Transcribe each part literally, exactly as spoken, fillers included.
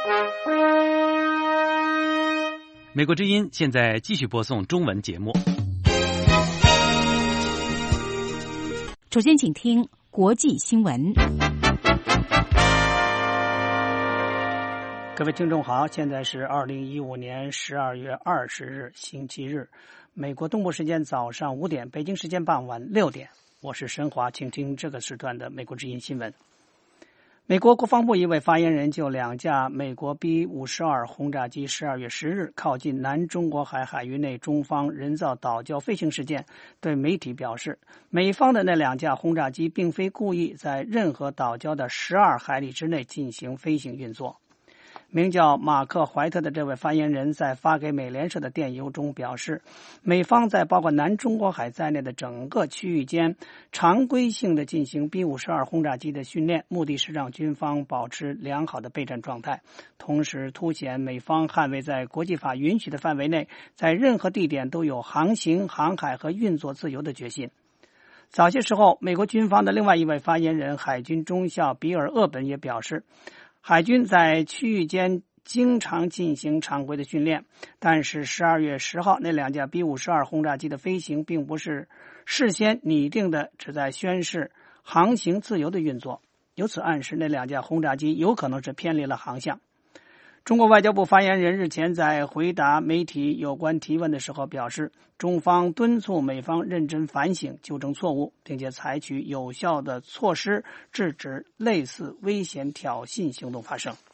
美国之音现在继续播送中文节目。 首先请听国际新闻。 各位听众好，现在是二零一五年十二月二十日星期日，美国东部时间早上五点，北京时间傍晚六点，我是申华，请听这个时段的美国之音新闻。美国国防部一位发言人就两架美国 B 五十二 轰炸机十二月十日靠近南中国海海域内中方人造岛礁飞行事件对媒体表示，美方的那两架轰炸机并非故意在任何岛礁的十二海里之内进行飞行运作。名叫马克·怀特的这位发言人在发给美联社的电邮中表示，美方在包括南中国海在内的整个区域间常规性的进行 B 五十二 轰炸机的训练，目的是让军方保持良好的备战状态，同时凸显美方捍卫在国际法允许的范围内，在任何地点都有航行、航海和运作自由的决心。早些时候，美国军方的另外一位发言人海军中校比尔·厄本也表示，海军在区域间经常进行常规的训练，但是十二月十号那两架 B 五十二 轰炸机的飞行并不是事先拟定的，旨在宣示航行自由的运作，由此暗示那两架轰炸机有可能是偏离了航向。中国外交部发言人日前在回答媒体有关提问的时候表示，中方敦促美方认真反省、纠正错误，并且采取有效的措施制止类似危险挑衅行动发生。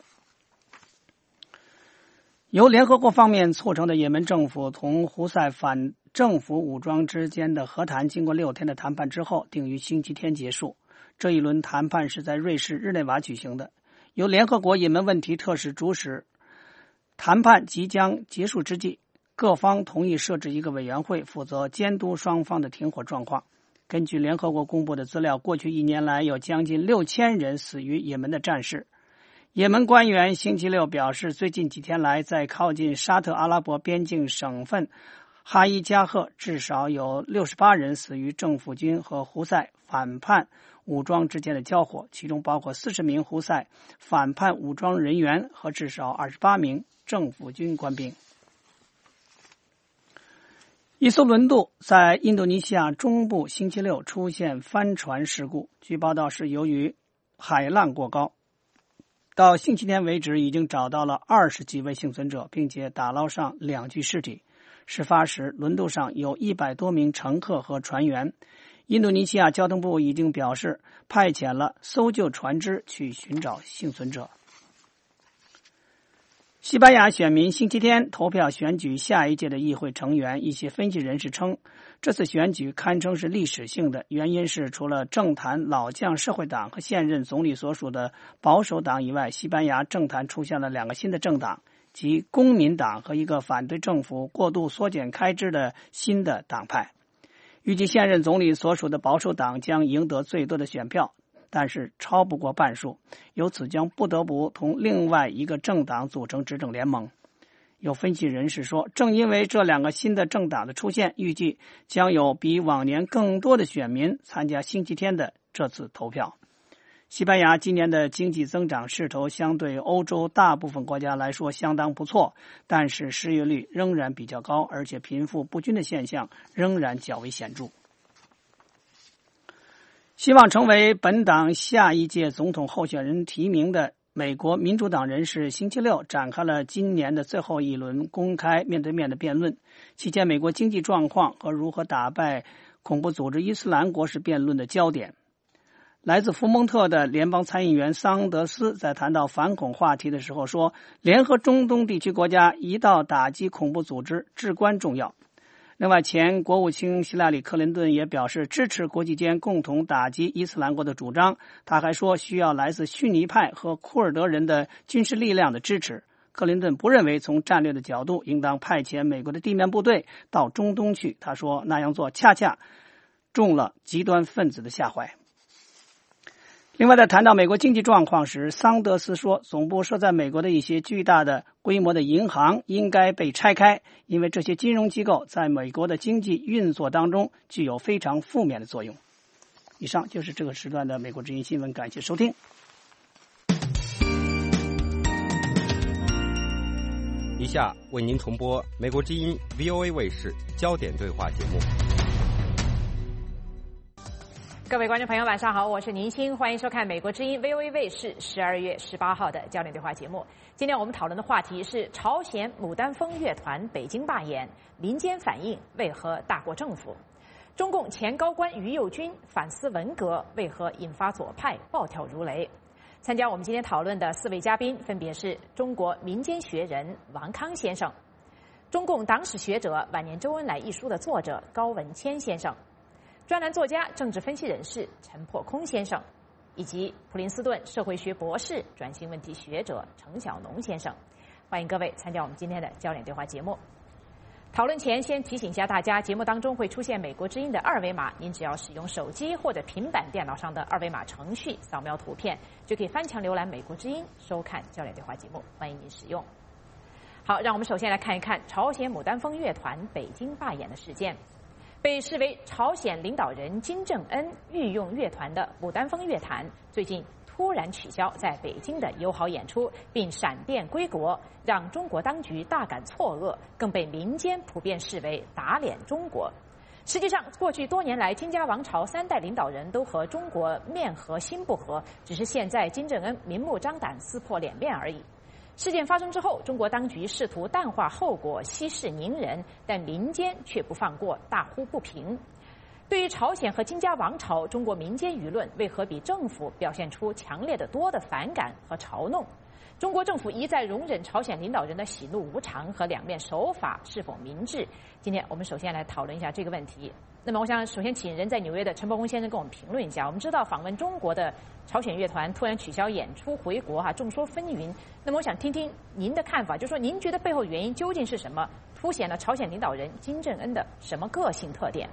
由联合国方面促成的也门政府同胡塞反政府武装之间的和谈经过六天的谈判之后，定于星期天结束。这一轮谈判是在瑞士日内瓦举行的。由联合国也门问题特使主使，谈判即将结束之际，各方同意设置一个委员会，负责监督双方的停火状况。根据联合国公布的资料，过去一年来有将近六千人死于也门的战事。也门官员星期六表示，最近几天来，在靠近沙特阿拉伯边境省份哈伊加赫，至少有六十八人死于政府军和胡塞反叛武装之间的交火，其中包括四十名胡塞反叛武装人员和至少二十八名政府军官兵。一艘轮渡在印度尼西亚中部星期六出现翻船事故，据报道是由于海浪过高。到星期天为止，已经找到了二十几位幸存者，并且打捞上两具尸体。事发时，轮渡上有一百多名乘客和船员。印度尼西亚交通部已经表示，派遣了搜救船只去寻找幸存者。西班牙选民星期天投票选举下一届的议会成员，一些分析人士称，这次选举堪称是历史性的，原因是除了政坛老将社会党和现任总理所属的保守党以外，西班牙政坛出现了两个新的政党，即公民党和一个反对政府过度缩减开支的新的党派。预计现任总理所属的保守党将赢得最多的选票，但是超不过半数，由此将不得不同另外一个政党组成执政联盟。有分析人士说，正因为这两个新的政党的出现，预计将有比往年更多的选民参加星期天的这次投票。西班牙今年的经济增长势头相对欧洲大部分国家来说相当不错，但是失业率仍然比较高，而且贫富不均的现象仍然较为显著。希望成为本党下一届总统候选人提名的美国民主党人士星期六展开了今年的最后一轮公开面对面的辩论，期间美国经济状况和如何打败恐怖组织伊斯兰国是辩论的焦点。来自福蒙特的联邦参议员桑德斯在谈到反恐话题的时候说，联合中东地区国家一道打击恐怖组织至关重要。另外，前国务卿希拉里·克林顿也表示支持国际间共同打击伊斯兰国的主张。他还说需要来自逊尼派和库尔德人的军事力量的支持。克林顿不认为从战略的角度应当派遣美国的地面部队到中东去，他说那样做恰恰中了极端分子的下怀。另外，在谈到美国经济状况时，桑德斯说，总部设在美国的一些巨大的规模的银行应该被拆开，因为这些金融机构在美国的经济运作当中具有非常负面的作用。以上就是这个时段的美国之音新闻，感谢收听。 下为您重播美国之音 V O A 卫视焦点对话节目。 各位观众朋友，晚上好，我是宁欣，欢迎收看美国之音 V O A 卫视十二月十八号的焦点对话节目。今天我们讨论的话题是朝鲜牡丹峰乐团北京罢演，民间反应为何大过政府？中共前高官于右军反思文革，为何引发左派暴跳如雷？参加我们今天讨论的四位嘉宾分别是中国民间学人王康先生、中共党史学者《晚年周恩来》一书的作者高文谦先生、专栏作家、政治分析人士陈破空先生，以及普林斯顿社会学博士、转型问题学者程晓农先生。欢迎各位参加我们今天的焦点对话节目。讨论前先提醒一下大家，节目当中会出现美国之音的二维码，您只要使用手机或者平板电脑上的二维码程序扫描图片，就可以翻墙浏览美国之音收看焦点对话节目，欢迎您使用。好，让我们首先来看一看朝鲜牡丹峰乐团北京罢演的事件。被视为朝鲜领导人金正恩御用乐团的牡丹峰乐团最近突然取消在北京的友好演出，并闪电归国，让中国当局大感错愕，更被民间普遍视为打脸中国。实际上，过去多年来，金家王朝三代领导人都和中国面和心不和，只是现在金正恩明目张胆撕破脸面而已。事件发生之后，中国当局试图淡化后果，息事宁人，但民间却不放过，大呼不平。对于朝鲜和金家王朝，中国民间舆论为何比政府表现出强烈的多的反感和嘲弄？中国政府一再容忍朝鲜领导人的喜怒无常和两面手法是否明智？今天我们首先来讨论一下这个问题。那么我想首先请人在纽约的陈伯公先生跟我们评论一下。我们知道访问中国的朝鲜乐团突然取消演出回国哈，众说纷纭。那么我想听听您的看法，就是说您觉得背后原因究竟是什么？凸显了朝鲜领导人金正恩的什么个性特点？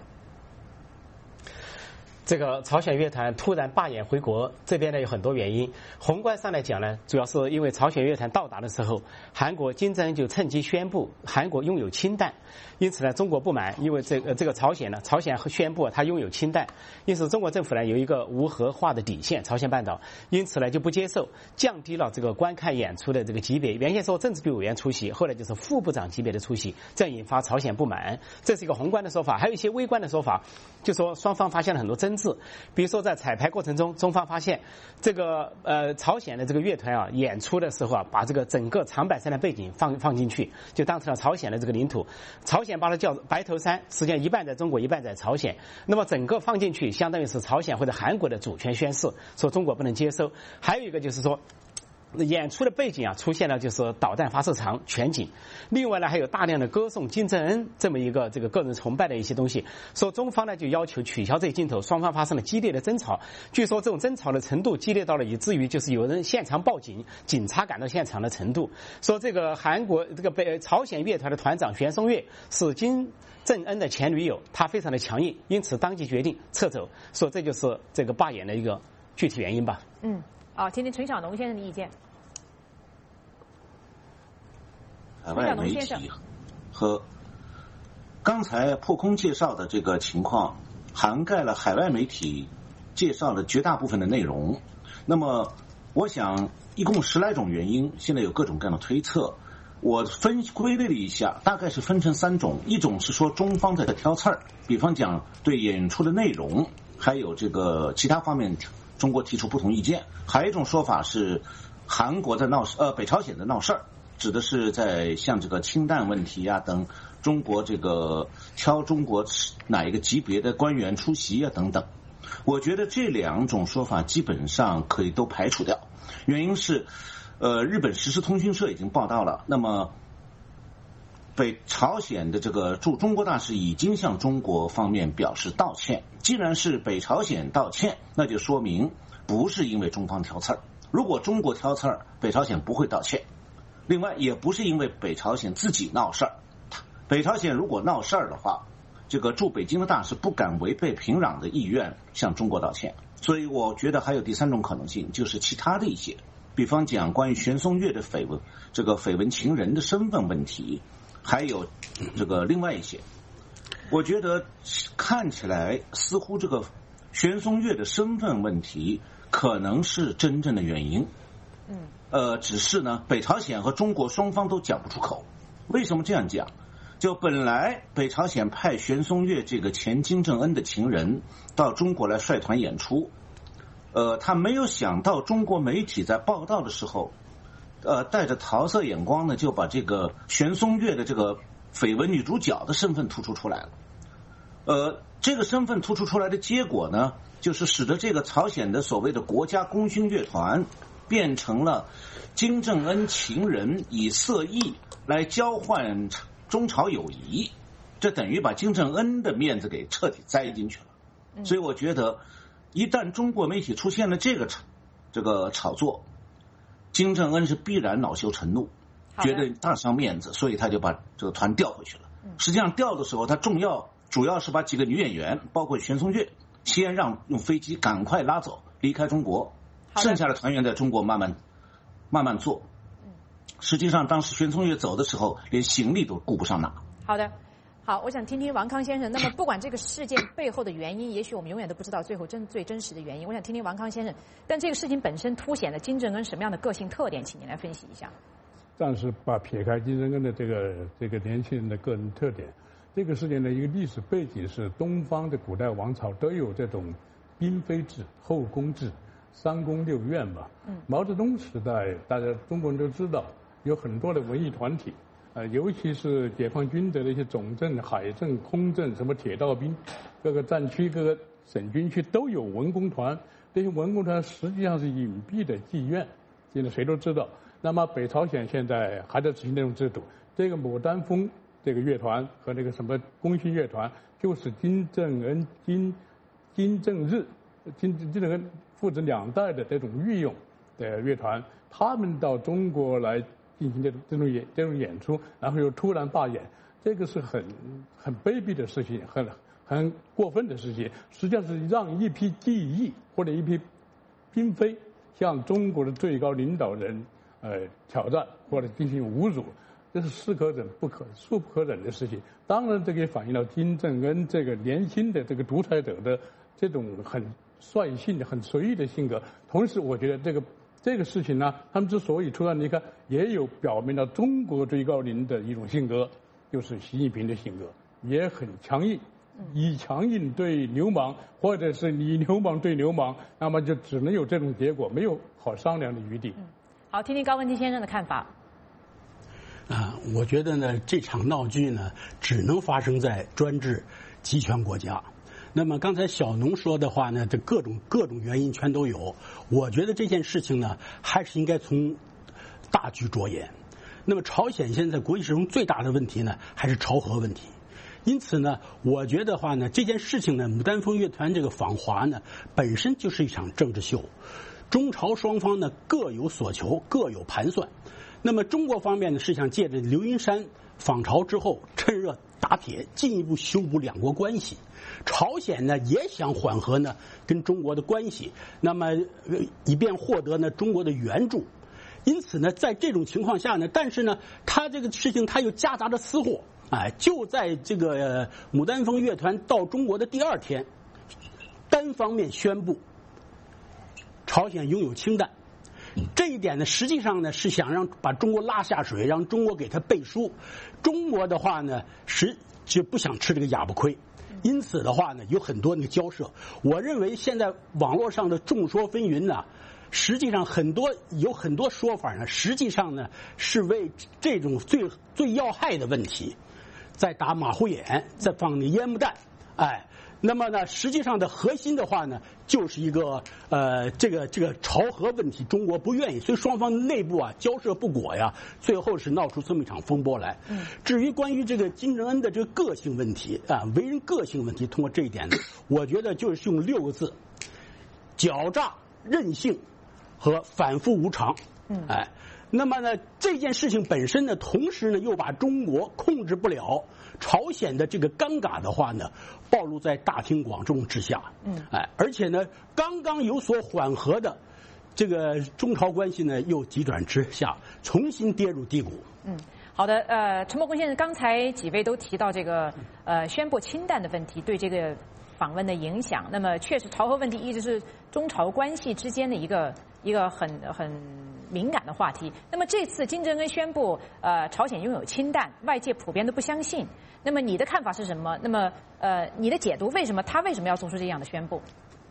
这个朝鲜乐团突然罢演回国，这边呢有很多原因。宏观上来讲呢，主要是因为朝鲜乐团到达的时候，韩国金正恩就趁机宣布韩国拥有氢弹，因此呢，中国不满，因为这个这个朝鲜呢，朝鲜宣布它拥有氢弹，因此中国政府呢有一个无核化的底线，朝鲜半岛，因此呢就不接受，降低了这个观看演出的这个级别。原先说政治局委员出席，后来就是副部长级别的出席，这样引发朝鲜不满。这是一个宏观的说法，还有一些微观的说法，就说双方发现了很多争。比如说在彩排过程中，中方发现这个呃朝鲜的这个乐团啊演出的时候啊，把这个整个长白山的背景放放进去，就当成了朝鲜的这个领土。朝鲜把它叫白头山，实际上一半在中国，一半在朝鲜。那么整个放进去，相当于是朝鲜或者韩国的主权宣示，说中国不能接收。还有一个就是说，演出的背景啊，出现了就是导弹发射场全景。另外呢，还有大量的歌颂金正恩这么一个这个个人崇拜的一些东西。说中方呢就要求取消这些镜头，双方发生了激烈的争吵。据说这种争吵的程度激烈到了以至于就是有人现场报警，警察赶到现场的程度。说这个韩国这个北朝鲜乐团的团长玄松乐是金正恩的前女友，他非常的强硬，因此当即决定撤走。说这就是这个罢演的一个具体原因吧。 嗯。好，听听陈晓农先生的意见。 海外媒体和刚才破空介绍的这个情况，涵盖了海外媒体介绍了绝大部分的内容。那么，我想一共十来种原因，现在有各种各样的推测。我分归类了一下，大概是分成三种：一种是说中方在挑刺儿，比方讲对演出的内容，还有这个其他方面。中国提出不同意见，还有一种说法是韩国在闹事，呃，北朝鲜在闹事儿，指的是在像这个氢弹问题啊等，中国这个挑中国哪一个级别的官员出席啊等等。我觉得这两种说法基本上可以都排除掉，原因是，呃，日本时事通讯社已经报道了，那么北朝鲜的这个驻中国大使已经向中国方面表示道歉。既然是北朝鲜道歉，那就说明不是因为中方挑刺儿。如果中国挑刺儿，北朝鲜不会道歉。另外，也不是因为北朝鲜自己闹事儿。北朝鲜如果闹事儿的话，这个驻北京的大使不敢违背平壤的意愿向中国道歉。所以我觉得还有第三种可能性，就是其他的一些，比方讲关于玄松乐的绯闻，这个绯闻情人的身份问题。还有这个另外一些，我觉得看起来似乎这个玄松乐的身份问题可能是真正的原因。嗯，呃，只是呢，北朝鲜和中国双方都讲不出口。 为什么这样讲？就本来北朝鲜派玄松岳这个前金正恩的情人到中国来率团演出，呃，他没有想到中国媒体在报道的时候，呃，带着桃色眼光呢，就把这个玄松岳的这个绯闻女主角的身份突出出来了。呃，这个身份突出出来的结果呢，就是使得这个朝鲜的所谓的国家功勋乐团变成了金正恩情人以色艺来交换中朝友谊，这等于把金正恩的面子给彻底栽进去了。所以我觉得，一旦中国媒体出现了这个这个炒作，金正恩是必然恼羞成怒，觉得大伤面子，所以他就把这个团调回去了。实际上调的时候，他重要主要是把几个女演员，包括玄松岳，先让用飞机赶快拉走，离开中国，剩下的团员在中国慢慢慢慢做。实际上，当时玄松岳走的时候，连行李都顾不上拿。 好的，好，我想听听王康先生。那么，不管这个事件背后的原因，也许我们永远都不知道最后真最真实的原因。我想听听王康先生。但这个事情本身凸显了金正恩什么样的个性特点？请您来分析一下。 暂时把撇开金正恩的这个这个年轻人的个人特点，这个事件的一个历史背景是东方的古代王朝都有这种嫔妃制、后宫制、三宫六院嘛。嗯。毛泽东时代，大家中国人都知道。有很多的文艺团体，呃，尤其是解放军的那些总政、海政、空政，什么铁道兵，各个战区、各个省军区都有文工团。这些文工团实际上是隐蔽的妓院，现在谁都知道。那么北朝鲜现在还在执行这种制度。这个牡丹峰这个乐团和那个什么功勋乐团，就是金正恩、金金正日、金金正恩父子两代的这种御用的乐团，他们到中国来进行这种这种演这种演出，然后又突然罢演，这个是很很卑鄙的事情，很很过分的事情。实际上是让一批技艺或者一批嫔妃向中国的最高领导人呃挑战或者进行侮辱，这是是可忍不可恕不可忍的事情。当然，这个也反映了金正恩这个年轻的这个独裁者的这种很率性的、很随意的性格。同时，我觉得这个。这个事情呢，他们之所以突然离开，也有表明了中国最高领的一种性格，就是习近平的性格，也很强硬，以强硬对流氓，或者是以流氓对流氓，那么就只能有这种结果，没有好商量的余地。 嗯，好，听听高文基先生的看法。 啊，我觉得呢，这场闹剧呢，只能发生在专制集权国家。那么刚才小农说的话呢，这各种各种原因全都有。我觉得这件事情呢，还是应该从大局着眼。那么朝鲜现在国际史中最大的问题呢，还是朝核问题。因此呢，我觉得话呢，这件事情呢，牡丹峰乐团这个访华呢，本身就是一场政治秀。中朝双方呢各有所求，各有盘算。那么中国方面呢是想借着刘云山访朝之后，趁热打铁，进一步修补两国关系。朝鲜呢也想缓和呢跟中国的关系，那么以便获得呢中国的援助。因此呢，在这种情况下呢，但是呢，他这个事情他又夹杂着私货，哎，就在这个、呃、牡丹峰乐团到中国的第二天，单方面宣布朝鲜拥有氢弹。这一点呢，实际上呢是想让把中国拉下水，让中国给他背书。中国的话呢，实就不想吃这个哑巴亏。因此的话呢，有很多那个交涉。我认为现在网络上的众说纷纭呢，实际上很多有很多说法呢，实际上呢是为这种最最要害的问题，在打马虎眼，在放那烟幕弹，哎。那么呢，实际上的核心的话呢，就是一个呃，这个这个朝核问题，中国不愿意，所以双方内部啊交涉不果呀，最后是闹出这么一场风波来。嗯，至于关于这个金正恩的这个个性问题啊，为人个性问题，通过这一点呢，我觉得就是用六个字：狡诈、任性和反复无常。嗯，哎。那么呢，这件事情本身呢，同时呢，又把中国控制不了朝鲜的这个尴尬的话呢，暴露在大庭广众之下。嗯，哎，而且呢，刚刚有所缓和的这个中朝关系呢，又急转直下，重新跌入低谷。嗯， 好的，呃，陈伯公先生，刚才几位都提到这个呃宣布氢弹的问题对这个访问的影响。那么，确实朝核问题一直是中朝关系之间的一个一个很很。 敏感的话题。那么这次金正恩宣布，呃，朝鲜拥有氢弹，外界普遍都不相信。那么你的看法是什么？那么呃，你的解读为什么他为什么要做出这样的宣布？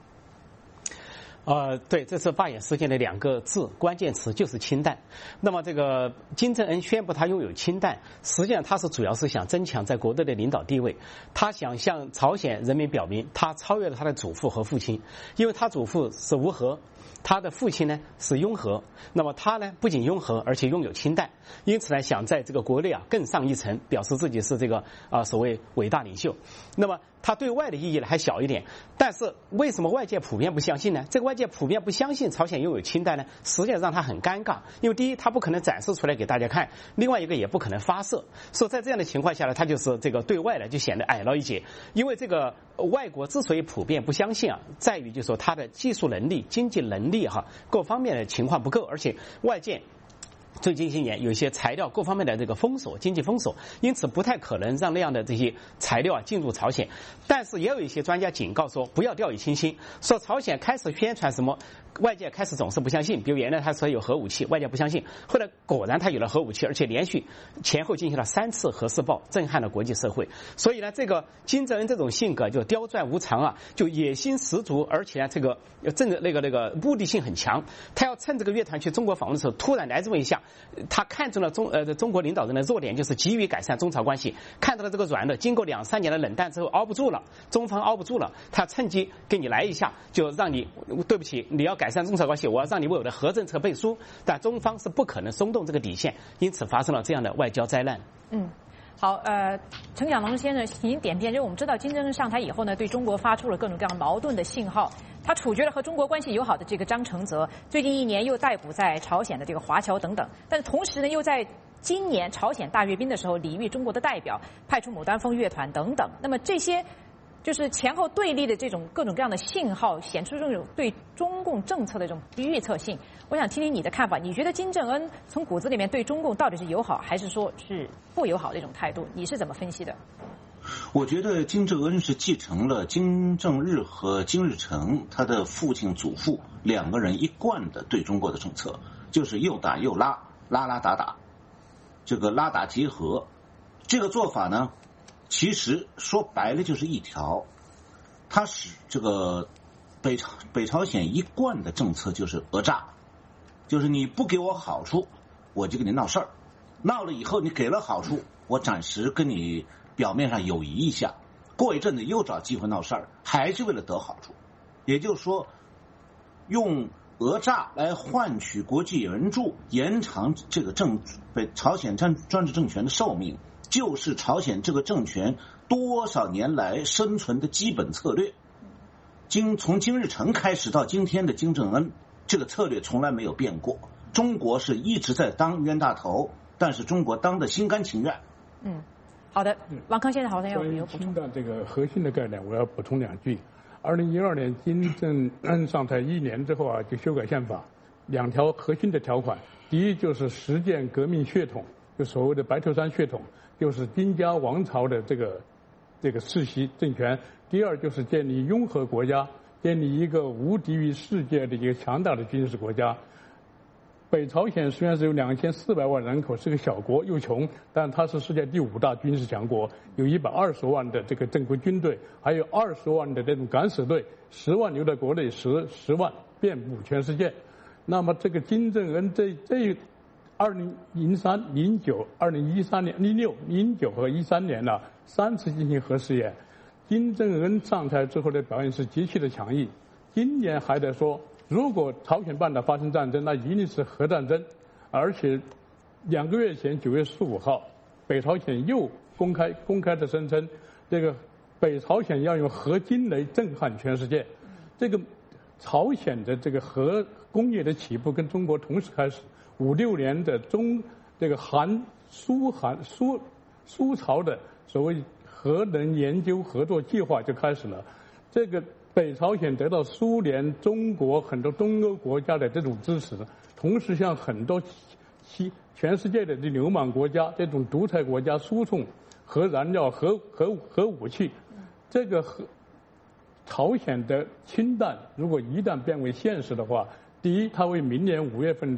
呃，对，这次罢演事件的两个字关键词就是氢弹。那么这个金正恩宣布他拥有氢弹，实际上他是主要是想增强在国内的领导地位，他想向朝鲜人民表明他超越了他的祖父和父亲，因为他祖父是无核，他的父亲呢是拥核，那么他呢不仅拥核，而且拥有氢弹，因此呢想在这个国内啊更上一层，表示自己是这个啊、呃、所谓伟大领袖。那么他对外的意义呢还小一点，但是为什么外界普遍不相信呢？这个外界普遍不相信朝鲜拥有氢弹呢，实际上让他很尴尬，因为第一他不可能展示出来给大家看，另外一个也不可能发射，所以在这样的情况下呢，他就是这个对外呢就显得矮了一截。因为这个外国之所以普遍不相信啊，在于就是说他的技术能力、经济能力哈各方面的情况不够，而且外界最近些年有一些材料各方面的这个封锁，经济封锁，因此不太可能让那样的这些材料啊进入朝鲜。但是也有一些专家警告说不要掉以轻心，说朝鲜开始宣传什么，外界开始总是不相信，比如原来他说有核武器，外界不相信，后来果然他有了核武器，而且连续前后进行了三次核试爆，震撼了国际社会。所以呢，这个金正恩这种性格就刁钻无常啊，就野心十足，而且呢这个政治那个那个目的性很强，他要趁这个乐团去中国访问的时候突然来这么一下，他看中了中呃中国领导人的弱点，就是急于改善中朝关系，看到了这个软的，经过两三年的冷淡之后熬不住了，中方熬不住了，他趁机给你来一下，就让你对不起，你要改善中朝关系，我要让你为我的核政策背书，但中方是不可能松动这个底线，因此发生了这样的外交灾难。 嗯。好，呃，陈小龙先生，请您点评，就是我们知道金正恩上台以后呢，对中国发出了各种各样矛盾的信号。他处决了和中国关系友好的这个张承泽，最近一年又逮捕在朝鲜的这个华侨等等，但是同时呢，又在今年朝鲜大阅兵的时候礼遇中国的代表，派出牡丹峰乐团等等。那么这些就是前后对立的这种各种各样的信号，显出这种对中共政策的这种不预测性。我想听听你的看法，你觉得金正恩从骨子里面对中共到底是友好还是说是不友好的一种态度？你是怎么分析的？ 我觉得金正恩是继承了金正日和金日成他的父亲祖父两个人一贯的对中国的政策，就是又打又拉，拉拉打打，这个拉打结合。这个做法呢，其实说白了就是一条，他使这个北朝北朝鲜一贯的政策就是讹诈，就是你不给我好处，我就跟你闹事儿，闹了以后你给了好处，我暂时跟你表面上友谊一下，过一阵子又找机会闹事儿，还是为了得好处。也就是说，用讹诈来换取国际援助，延长这个政北朝鲜专专制政权的寿命，就是朝鲜这个政权多少年来生存的基本策略。今从金日成开始到今天的金正恩，这个策略从来没有变过。中国是一直在当冤大头，但是中国当的心甘情愿。 嗯，好的，王康先生好像要有补充。 氢弹这个核心的概念，我要补充两句。二零一二年金正恩上台一年之后啊，就修改宪法，两条核心的条款。第一就是实践革命血统，就所谓的白头山血统，就是金家王朝的这个这个世袭政权。第二就是建立拥核国家，建立一个无敌于世界的一个强大的军事国家。北朝鲜虽然是有两千四百万人口，是个小国又穷，但它是世界第五大军事强国，有一百二十万的这个正规军队，还有二十万的这种敢死队，十万留在国内，十十万遍布全世界。那么这个金正恩这这二零零三、零九、二零一三年、零六、零九和一三年呢三次进行核试验，金正恩上台之后的表现是极其的强硬。今年还在说，如果朝鲜半岛发生战争，那一定是核战争。而且两个月前九月十五号，北朝鲜又公开公开的声称，这个北朝鲜要用核金来震撼全世界。这个朝鲜的这个核工业的起步跟中国同时开始，五六年的中这个韩苏韩苏苏朝的所谓核能研究合作计划就开始了。这个北朝鲜得到苏联、中国很多东欧国家的这种支持，同时向很多其全世界的这流氓国家、这种独裁国家输送核燃料、核核核武器。这个核朝鲜的氢弹如果一旦变为现实的话，第一，它为明年五月份的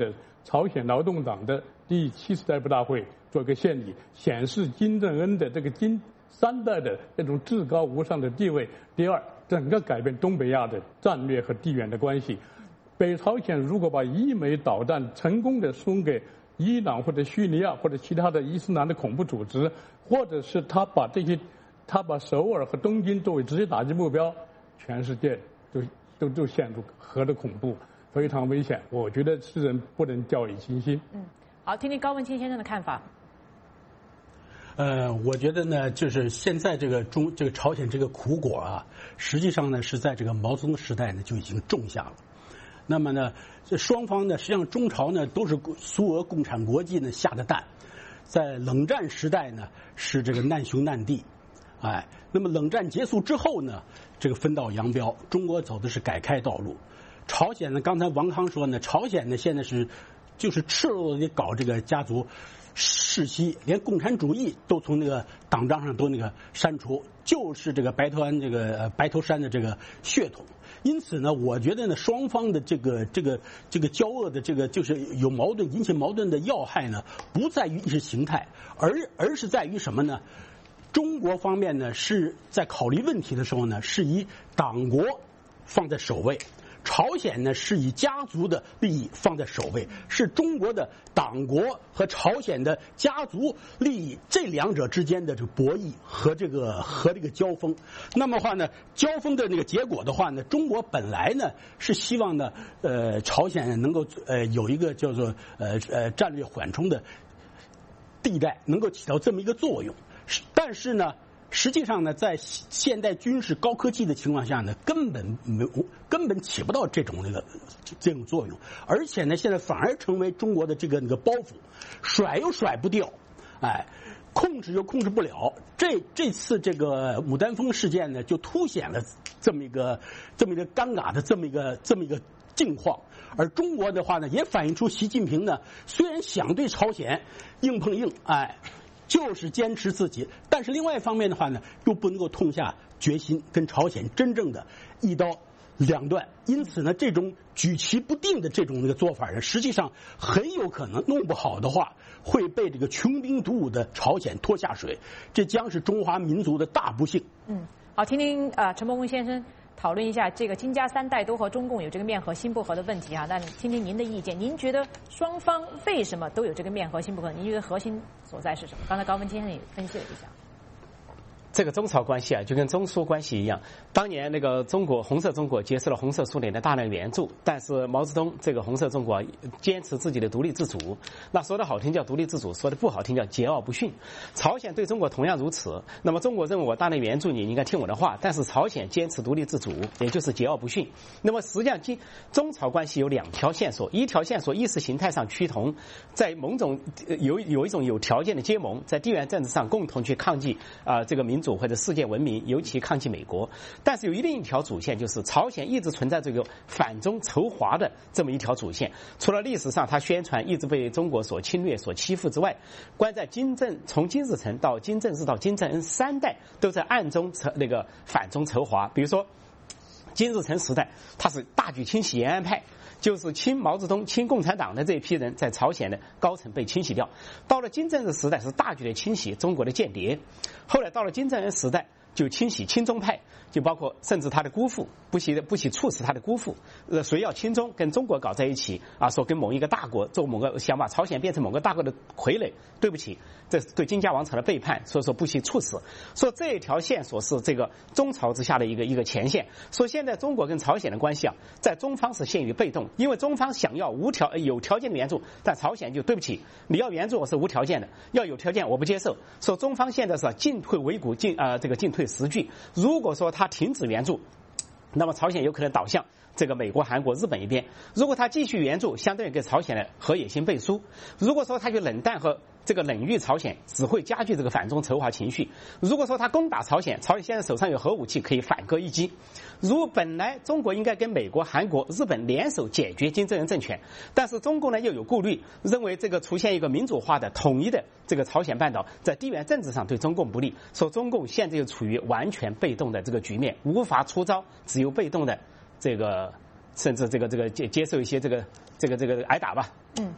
朝鲜劳动党的第七次代表大会做个献礼，显示金正恩的这个金三代的这种至高无上的地位。第二，整个改变东北亚的战略和地缘的关系。北朝鲜如果把一枚导弹成功的送给伊朗或者叙利亚或者其他的伊斯兰的恐怖组织，或者是他把这些，他把首尔和东京作为直接打击目标，全世界就都都陷入核的恐怖，非常危险。我觉得世人不能掉以轻心。 嗯，好，听听高文清先生的看法。 呃，我觉得呢，就是现在这个中这个朝鲜这个苦果啊，实际上呢是在这个毛泽东时代呢就已经种下了。那么呢，这双方呢，实际上中朝呢都是苏俄共产国际呢下的蛋，在冷战时代呢是这个难兄难弟，哎，那么冷战结束之后呢，这个分道扬镳，中国走的是改开道路。朝鲜呢，刚才王康说呢，朝鲜呢现在是就是赤裸裸的搞这个家族世袭，连共产主义都从那个党章上都那个删除，就是这个白头安这个白头山的这个血统。因此呢，我觉得呢，双方的这个这个这个交恶的这个就是有矛盾引起矛盾的要害呢，不在于意识形态，而而是在于什么呢？中国方面呢是在考虑问题的时候呢，是以党国放在首位。朝鲜呢是以家族的利益放在首位，是中国的党国和朝鲜的家族利益这两者之间的这个博弈和这个和这个交锋。那么话呢，交锋的那个结果的话呢，中国本来呢是希望呢，呃，朝鲜能够呃有一个叫做呃呃战略缓冲的地带，能够起到这么一个作用。但是呢，实际上呢，在现代军事高科技的情况下呢，根本没有，根本起不到这种那个这种作用，而且呢，现在反而成为中国的这个那个包袱，甩又甩不掉，哎，控制又控制不了。这这次这个牡丹峰事件呢，就凸显了这么一个这么一个尴尬的这么一个这么一个境况。而中国的话呢，也反映出习近平呢，虽然想对朝鲜硬碰硬，哎。就是坚持自己，但是另外一方面的话呢，又不能够痛下决心跟朝鲜真正的一刀两断。因此呢，这种举棋不定的这种那个做法呢，实际上很有可能弄不好的话，会被这个穷兵黩武的朝鲜拖下水，这将是中华民族的大不幸。 嗯，好，听听呃陈伯公先生讨论一下这个金家三代都和中共有这个面和心不和的问题啊。那听听您的意见，您觉得双方为什么都有这个面和心不和？您觉得核心所在是什么？刚才高文先生也分析了一下。 这个中朝关系啊，就跟中苏关系一样。当年那个中国红色中国结识了红色苏联的大量援助，但是毛泽东这个红色中国坚持自己的独立自主。那说的好听叫独立自主，说的不好听叫桀骜不驯。朝鲜对中国同样如此。那么中国认为我大量援助你，你应该听我的话，但是朝鲜坚持独立自主，也就是桀骜不驯。那么实际上，今中朝关系有两条线索，一条线索意识形态上趋同，在某种有有一种有条件的结盟，在地缘政治上共同去抗击啊、呃、这个民主或者世界文明，尤其抗击美国。但是有一另一条主线，就是朝鲜一直存在这个反中仇华的这么一条主线。除了历史上他宣传一直被中国所侵略、所欺负之外，关在金正从金日成到金正日到金正恩三代都在暗中那个反中仇华。比如说金日成时代，他是大举清洗延安派，就是亲毛泽东、亲共产党的这一批人在朝鲜的高层被清洗掉。到了金正日时代，是大举的清洗中国的间谍。后来到了金正恩时代，就清洗亲中派，就包括甚至他的姑父，不惜不惜处死他的姑父。呃，谁要亲中，跟中国搞在一起啊？说跟某一个大国做某个，想把朝鲜变成某个大国的傀儡，对不起，这是对金家王朝的背叛，所以说不惜处死。说这一条线索是这个中朝之下的一个一个前线。说现在中国跟朝鲜的关系啊，在中方是陷于被动，因为中方想要无条有条件的援助，但朝鲜就对不起，你要援助我是无条件的，要有条件我不接受。说中方现在是进退维谷，进啊、呃、这个进退十句。如果说他停止援助，那么朝鲜有可能倒向这个美国、韩国、日本一边。如果他继续援助，相当于给朝鲜的核野心背书。如果说他去冷淡和这个冷遇朝鲜，只会加剧这个反中仇华情绪。如果说他攻打朝鲜，朝鲜现在手上有核武器可以反戈一击。如本来中国应该跟美国、韩国、日本联手解决金正恩政权，但是中共呢又有顾虑，认为这个出现一个民主化的统一的这个朝鲜半岛，在地缘政治上对中共不利，说中共现在又处于完全被动的这个局面，无法出招，只有被动的这个甚至这个这个接接受一些这个这个这个挨打吧。 嗯。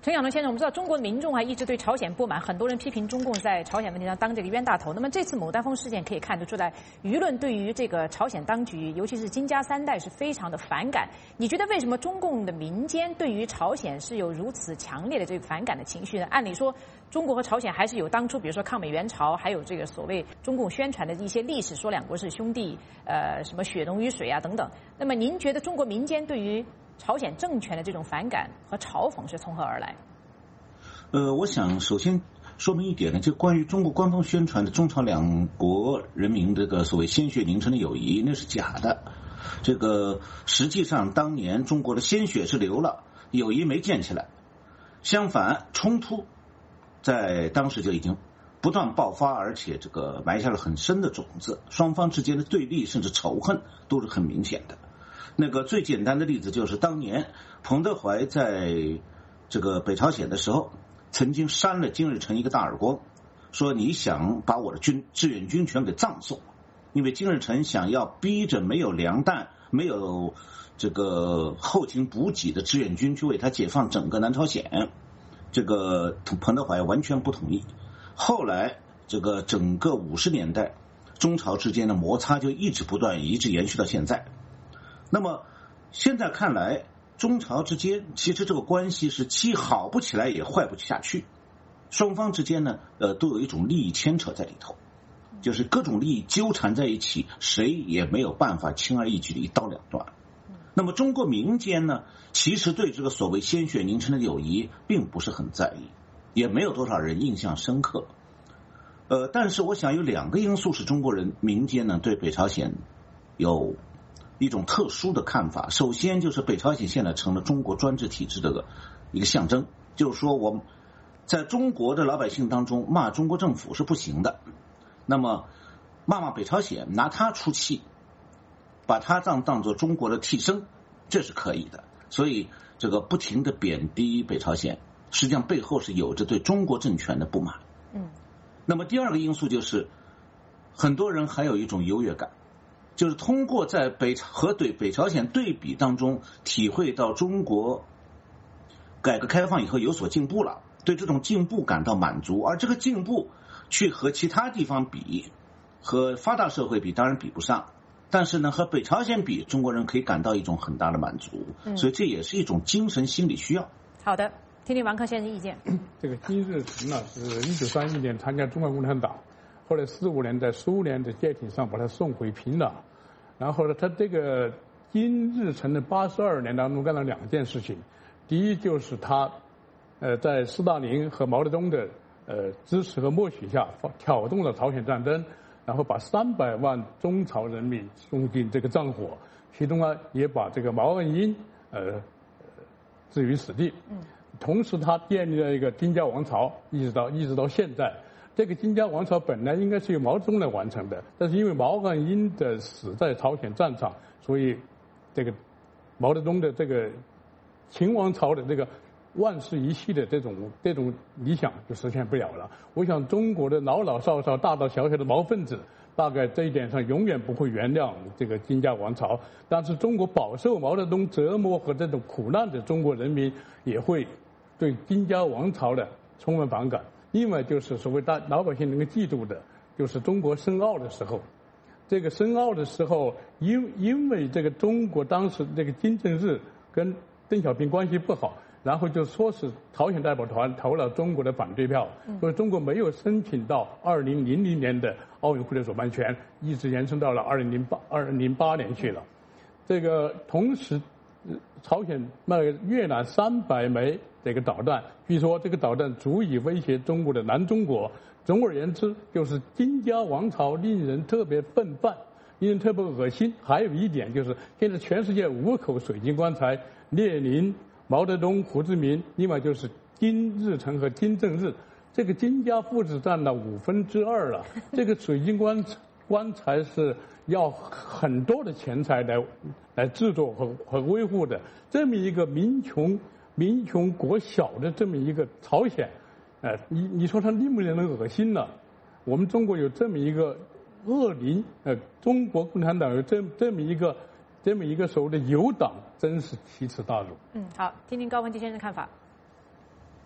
陈晓农先生，我们知道中国的民众啊一直对朝鲜不满，很多人批评中共在朝鲜问题上当这个冤大头。那么这次牡丹峰事件可以看得出来，舆论对于这个朝鲜当局，尤其是金家三代是非常的反感。你觉得为什么中共的民间对于朝鲜是有如此强烈的这个反感的情绪呢？按理说，中国和朝鲜还是有当初比如说抗美援朝，还有这个所谓中共宣传的一些历史，说两国是兄弟，呃，什么血浓于水啊等等。那么您觉得中国民间对于朝鲜政权的这种反感和嘲讽是从何而来？ 呃，我想首先说明一点呢，就关于中国官方宣传的中朝两国人民这个所谓鲜血凝成的友谊，那是假的。这个实际上当年中国的鲜血是流了，友谊没建起来。相反，冲突在当时就已经不断爆发，而且这个埋下了很深的种子，双方之间的对立甚至仇恨都是很明显的。那个最简单的例子就是当年彭德怀在这个北朝鲜的时候，曾经扇了金日成一个大耳光，说你想把我的军志愿军全给葬送，因为金日成想要逼着没有粮弹、没有这个后勤补给的志愿军去为他解放整个南朝鲜，这个彭德怀完全不同意。后来这个整个五十年代，中朝之间的摩擦就一直不断，一直延续到现在。那么现在看来，中朝之间其实这个关系是既好不起来也坏不下去，双方之间呢，呃，都有一种利益牵扯在里头，就是各种利益纠缠在一起，谁也没有办法轻而易举的一刀两断。那么中国民间呢，其实对这个所谓鲜血凝成的友谊并不是很在意，也没有多少人印象深刻。呃，但是我想有两个因素是中国人民间呢对北朝鲜有一种特殊的看法。首先就是北朝鲜现在成了中国专制体制的一个象征，就是说我们在中国的老百姓当中骂中国政府是不行的，那么骂骂北朝鲜，拿他出气，把他当当作中国的替身，这是可以的。所以这个不停的贬低北朝鲜，实际上背后是有着对中国政权的不满。 嗯， 那么第二个因素就是很多人还有一种优越感，就是通过在北和对北朝鲜对比当中，体会到中国改革开放以后有所进步了，对这种进步感到满足，而这个进步去和其他地方比，和发达社会比当然比不上，但是呢和北朝鲜比，中国人可以感到一种很大的满足， 嗯、 所以这也是一种精神心理需要。 好的，听听王克先生意见。 这个金日成呢是一九三一年参加中国共产党，后来四五年在苏联的舰艇上把他送回平壤，然后呢，他这个金日成的八十二年当中干了两件事情，第一就是他，呃，在斯大林和毛泽东的呃支持和默许下，挑动了朝鲜战争，然后把三百万中朝人民送进这个战火，其中呢也把这个毛岸英呃置于死地。嗯。同时，他建立了一个金家王朝，一直到一直到现在。这个金家王朝本来应该是由毛泽东来完成的，但是因为毛岸英的死在朝鲜战场，所以这个毛泽东的这个秦王朝的这个万世一系的这种这种理想就实现不了了。我想中国的老老少少、大大小小的毛分子，大概这一点上永远不会原谅这个金家王朝。但是中国饱受毛泽东折磨和这种苦难的中国人民，也会对金家王朝的充满反感。另外就是所谓大老百姓能够记住的，就是中国申奥的时候，这个申奥的时候，因因为这个中国当时这个金正日跟邓小平关系不好，然后就说是朝鲜代表团投了中国的反对票，所以中国没有申请到二零零零年的奥运会的主办权，一直延伸到了二零零八二零零八年去了。这个同时，朝鲜卖越南三百枚这个导弹，据说这个导弹足以威胁中国的南中国。总而言之，就是金家王朝令人特别愤愤，令人特别恶心。还有一点就是，现在全世界五口水晶棺材，列宁、毛泽东、胡志明，另外就是金日成和金正日，这个金家父子占了五分之二了。这个水晶棺棺材是要很多的钱财来来制作和和维护的。这么一个民穷民穷国小的这么一个朝鲜，呃，你你说它令不令人恶心呢？我们中国有这么一个恶灵，呃，中国共产党有这这么一个这么一个所谓的友党，真是奇耻大辱。 嗯，好，听听高文迪先生的看法。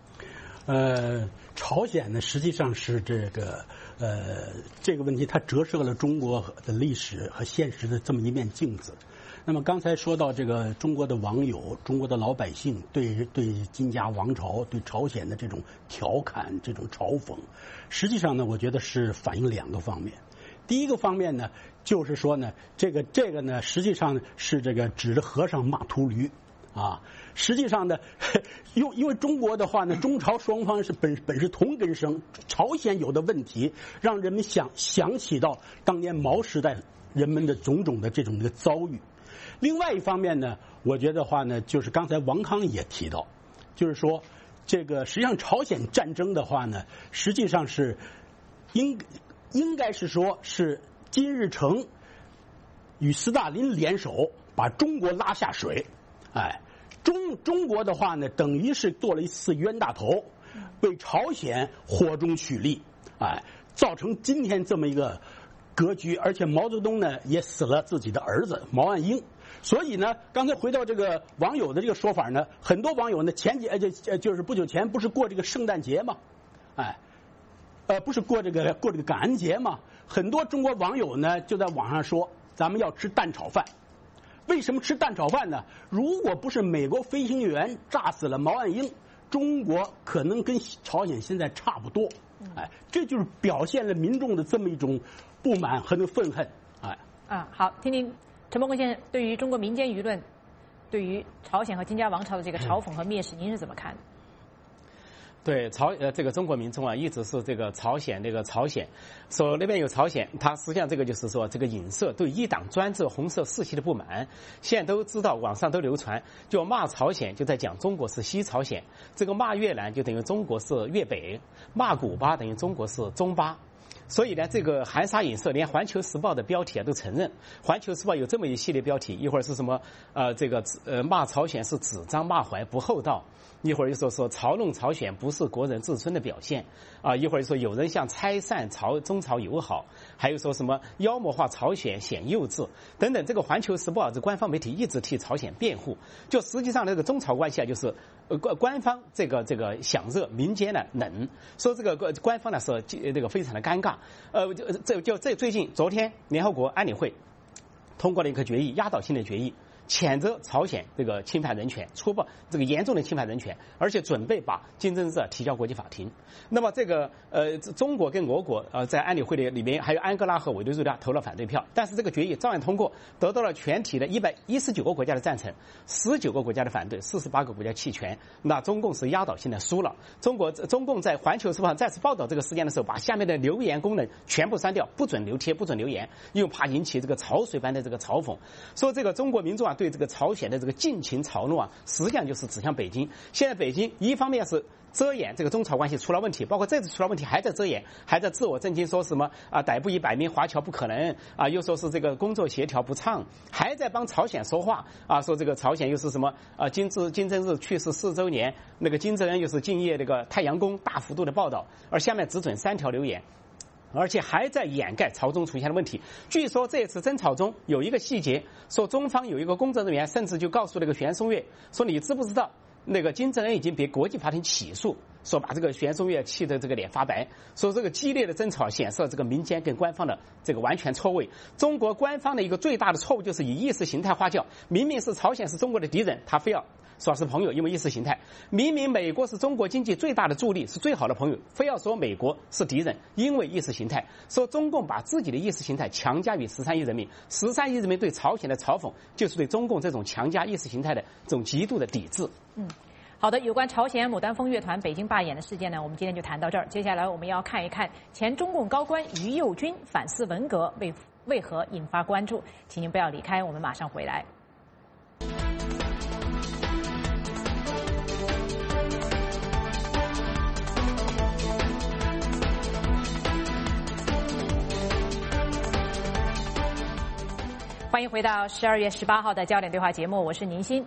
呃，朝鲜呢实际上是这个呃这个问题，它折射了中国的历史和现实的这么一面镜子。那么刚才说到这个中国的网友、中国的老百姓对对金家王朝、对朝鲜的这种调侃、这种嘲讽，实际上呢，我觉得是反映两个方面。第一个方面呢，就是说呢，这个这个呢，实际上是这个指着和尚骂秃驴。啊，实际上呢，因为因为中国的话呢，中朝双方是本本是同根生，朝鲜有的问题让人们想想起到当年毛时代人们的种种的这种的遭遇。另外一方面呢，我觉得话呢，就是刚才王康也提到，就是说这个实际上朝鲜战争的话呢，实际上是应应该是说是金日成与斯大林联手把中国拉下水。哎，中中国的话呢，等于是做了一次冤大头，为朝鲜火中取栗，哎，造成今天这么一个格局。而且毛泽东呢也死了自己的儿子毛岸英，所以呢，刚才回到这个网友的这个说法呢，很多网友呢前几呃就就是不久前不是过这个圣诞节吗？哎，呃不是过这个过这个感恩节吗？很多中国网友呢就在网上说，咱们要吃蛋炒饭。为什么吃蛋炒饭呢？如果不是美国飞行员炸死了毛岸英，中国可能跟朝鲜现在差不多。哎，这就是表现了民众的这么一种不满和那愤恨。哎， 啊，好，听听陈伯坤先生对于中国民间舆论对于朝鲜和金家王朝的这个嘲讽和蔑视，您是怎么看的？ 对朝呃这个中国民众啊，一直是这个朝鲜这个朝鲜，说那边有朝鲜，他实际上这个就是说这个影射对一党专制红色世袭的不满。现在都知道，网上都流传，就骂朝鲜就在讲中国是西朝鲜，这个骂越南就等于中国是越北，骂古巴等于中国是中巴。所以呢，这个含沙影射，连《环球时报》的标题啊都承认，《环球时报》有这么一系列标题，一会儿是什么呃这个呃骂朝鲜是纸张骂怀不厚道，一会儿又说说嘲弄朝鲜不是国人自尊的表现啊，一会儿说有人想拆散朝中朝友好，还有说什么妖魔化朝鲜显幼稚等等。这个《环球时报》这官方媒体一直替朝鲜辩护，就实际上这个中朝关系啊，就是呃官官方这个这个想热，民间呢冷，说这个官方呢是这个非常的尴尬。呃，就这就这最近昨天联合国安理会通过了一个决议，压倒性的决议，谴责朝鲜这个侵犯人权，粗暴这个严重的侵犯人权，而且准备把金正日提交国际法庭。那么这个呃，中国跟俄国呃在安理会的里面，还有安哥拉和委内瑞拉投了反对票，但是这个决议照样通过，得到了全体的一百一十九个国家的赞成，十九个国家的反对，四十八个国家弃权。那中共是压倒性的输了。中国中共在《环球时报》再次报道这个事件的时候，把下面的留言功能全部删掉，不准留贴，不准留言，因为怕引起这个潮水般的这个嘲讽。说这个中国民众啊，对这个朝鲜的这个尽情嘲弄啊，实际上就是指向北京。现在北京一方面是遮掩这个中朝关系出了问题，包括这次出了问题还在遮掩，还在自我震惊，说什么啊逮捕一百名华侨不可能啊，又说是这个工作协调不畅，还在帮朝鲜说话啊，说这个朝鲜又是什么啊金正金正日去世四周年，那个金正恩又是敬业那个太阳宫大幅度的报道，而下面只准三条留言。而且还在掩盖朝中出现的问题。据说这次争吵中有一个细节，说中方有一个工作人员甚至就告诉那个玄松月说，你知不知道那个金正恩已经被国际法庭起诉，说把这个玄松月气得这个脸发白，说这个激烈的争吵显示了这个民间跟官方的这个完全错位。中国官方的一个最大的错误就是以意识形态化教，明明是朝鲜是中国的敌人，他非要说是朋友，因为意识形态；明明美国是中国经济最大的助力，是最好的朋友，非要说美国是敌人，因为意识形态。说中共把自己的意识形态强加于十三亿人民，十三亿人民对朝鲜的嘲讽，就是对中共这种强加意识形态的这种极度的抵制。 嗯。好的，有关朝鲜牡丹峰乐团北京罢演的事件呢，我们今天就谈到这儿。接下来我们要看一看前中共高官于右军反思文革为为何引发关注，请您不要离开，我们马上回来。欢迎回到十二月十八号的焦点对话节目，我是宁鑫。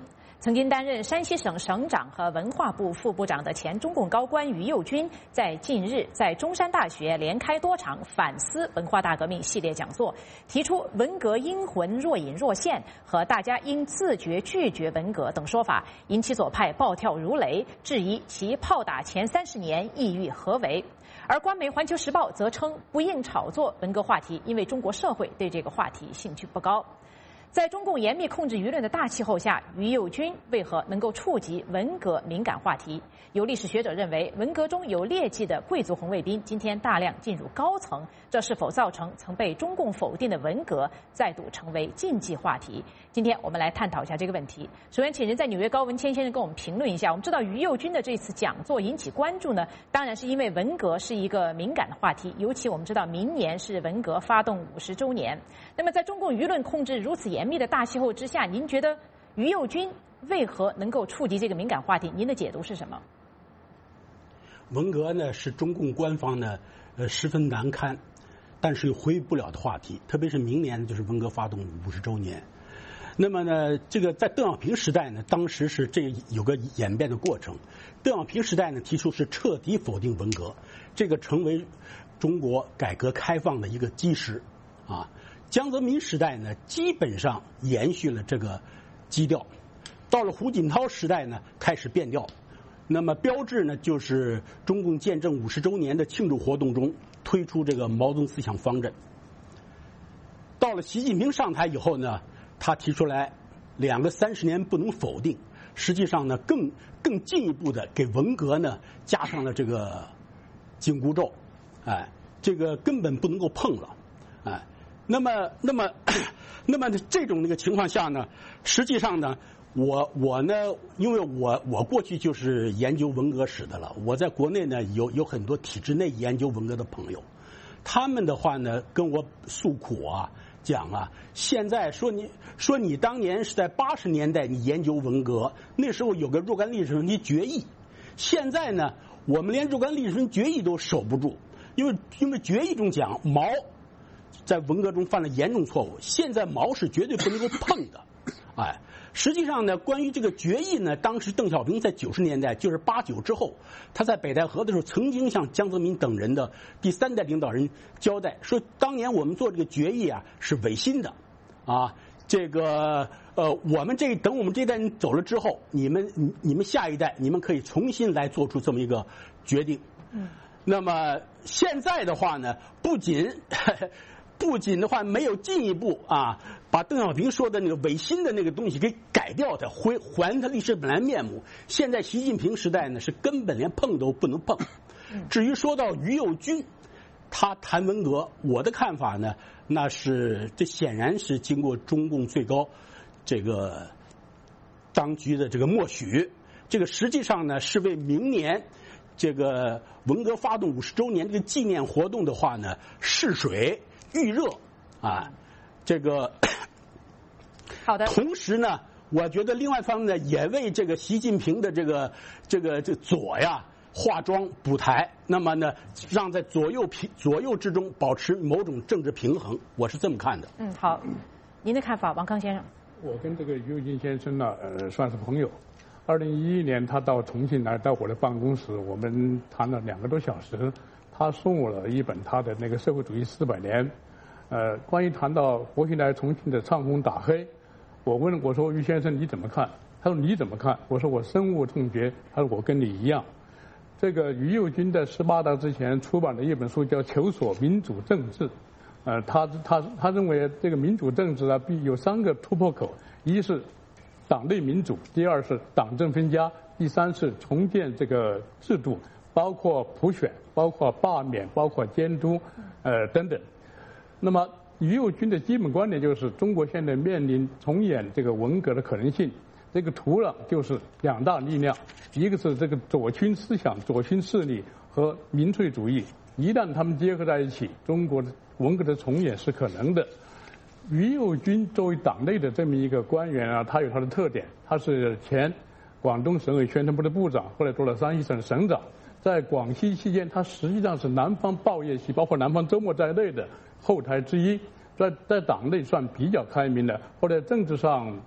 曾经担任山西省省长和文化部副部长的前中共高官于右军，在近日在中山大学连开多场反思文化大革命系列讲座，提出文革阴魂若隐若现和大家应自觉拒绝文革等说法，引起左派暴跳如雷，质疑其炮打前三十年意欲何为。而官媒《环球时报》则称不应炒作文革话题，因为中国社会对这个话题兴趣不高。在中共严密控制舆论的大气候下，于右军为何能够触及文革敏感话题？有历史学者认为，文革中有劣迹的贵族红卫兵今天大量进入高层，这是否造成曾被中共否定的文革再度成为禁忌话题？今天我们来探讨一下这个问题。首先，请人在纽约高文谦先生跟我们评论一下。我们知道于右军的这次讲座引起关注呢，当然是因为文革是一个敏感的话题，尤其我们知道明年是文革发动五十周年。那么，在中共舆论控制如此严密的大气候之下，您觉得于右军为何能够触及这个敏感话题？您的解读是什么？ 文革呢是中共官方呢呃十分难堪，但是又回避不了的话题，特别是明年就是文革发动五十周年。那么呢，这个在邓小平时代呢，当时是这有个演变的过程。邓小平时代呢提出是彻底否定文革，这个成为中国改革开放的一个基石啊。江泽民时代呢，基本上延续了这个基调。到了胡锦涛时代呢，开始变调。那么标志呢，就是中共建政五十周年的庆祝活动中推出这个毛泽东思想方针。到了习近平上台以后呢，他提出来两个三十年不能否定，实际上呢，更更进一步的给文革呢加上了这个紧箍咒，哎，这个根本不能够碰了，哎，那么那么那么这种那个情况下呢，实际上呢。我我呢，因为我我过去就是研究文革史的了。我在国内呢有有很多体制内研究文革的朋友，他们的话呢跟我诉苦啊，讲啊，现在说你说你当年是在八十年代你研究文革，那时候有个若干历史问题决议，现在呢我们连若干历史问题决议都守不住，因为因为决议中讲毛在文革中犯了严重错误，现在毛是绝对不能够碰的，哎。实际上呢，关于这个决议呢，当时邓小平在九十年代，就是八九之后，他在北戴河的时候，曾经向江泽民等人的第三代领导人交代说，当年我们做这个决议啊是违心的，啊，这个呃，我们这等我们这代人走了之后，你们你你们下一代，你们可以重新来做出这么一个决定。嗯，那么现在的话呢，不仅呵呵不仅的话没有进一步啊，把邓小平说的那个违心的那个东西给改掉它，还还它历史本来面目。现在习近平时代呢，是根本连碰都不能碰。至于说到于右军，他谈文革，我的看法呢，那是这显然是经过中共最高这个当局的这个默许，这个实际上呢是为明年这个文革发动五十周年这个纪念活动的话呢试水。预热啊，这个好的。 同时呢，我觉得另外一方面呢，也为这个习近平的这个这个这左呀化妆补台，那么呢，让在左右平左右之中保持某种政治平衡，我是这么看的。 嗯，好，您的看法，王康先生。 我跟这个于右军先生呢，呃，算是朋友。二零一一年，他到重庆来到我的办公室，我们谈了两个多小时。他送我了一本他的那个《社会主义四百年》，呃，关于谈到薄熙来重庆的唱红打黑，我问我说于先生你怎么看？他说你怎么看？我说我深恶痛绝。他说我跟你一样。这个于右军在十八大之前出版的一本书叫《求索民主政治》，呃，他他他认为这个民主政治呢，必有三个突破口：一是党内民主，第二是党政分家，第三是重建这个制度。包括普选，包括罢免，包括监督，呃等等。那么于右军的基本观点就是，中国现在面临重演这个文革的可能性。这个土壤就是两大力量，一个是这个左倾思想、左倾势力和民粹主义，一旦他们结合在一起，中国的文革的重演是可能的。于右军作为党内的这么一个官员啊，他有他的特点，他是前广东省委宣传部的部长，后来做了山西省省长。在广西期间，他实际上是南方报业系，包括南方周末在内的后台之一，在在党内算比较开明的。后来政治上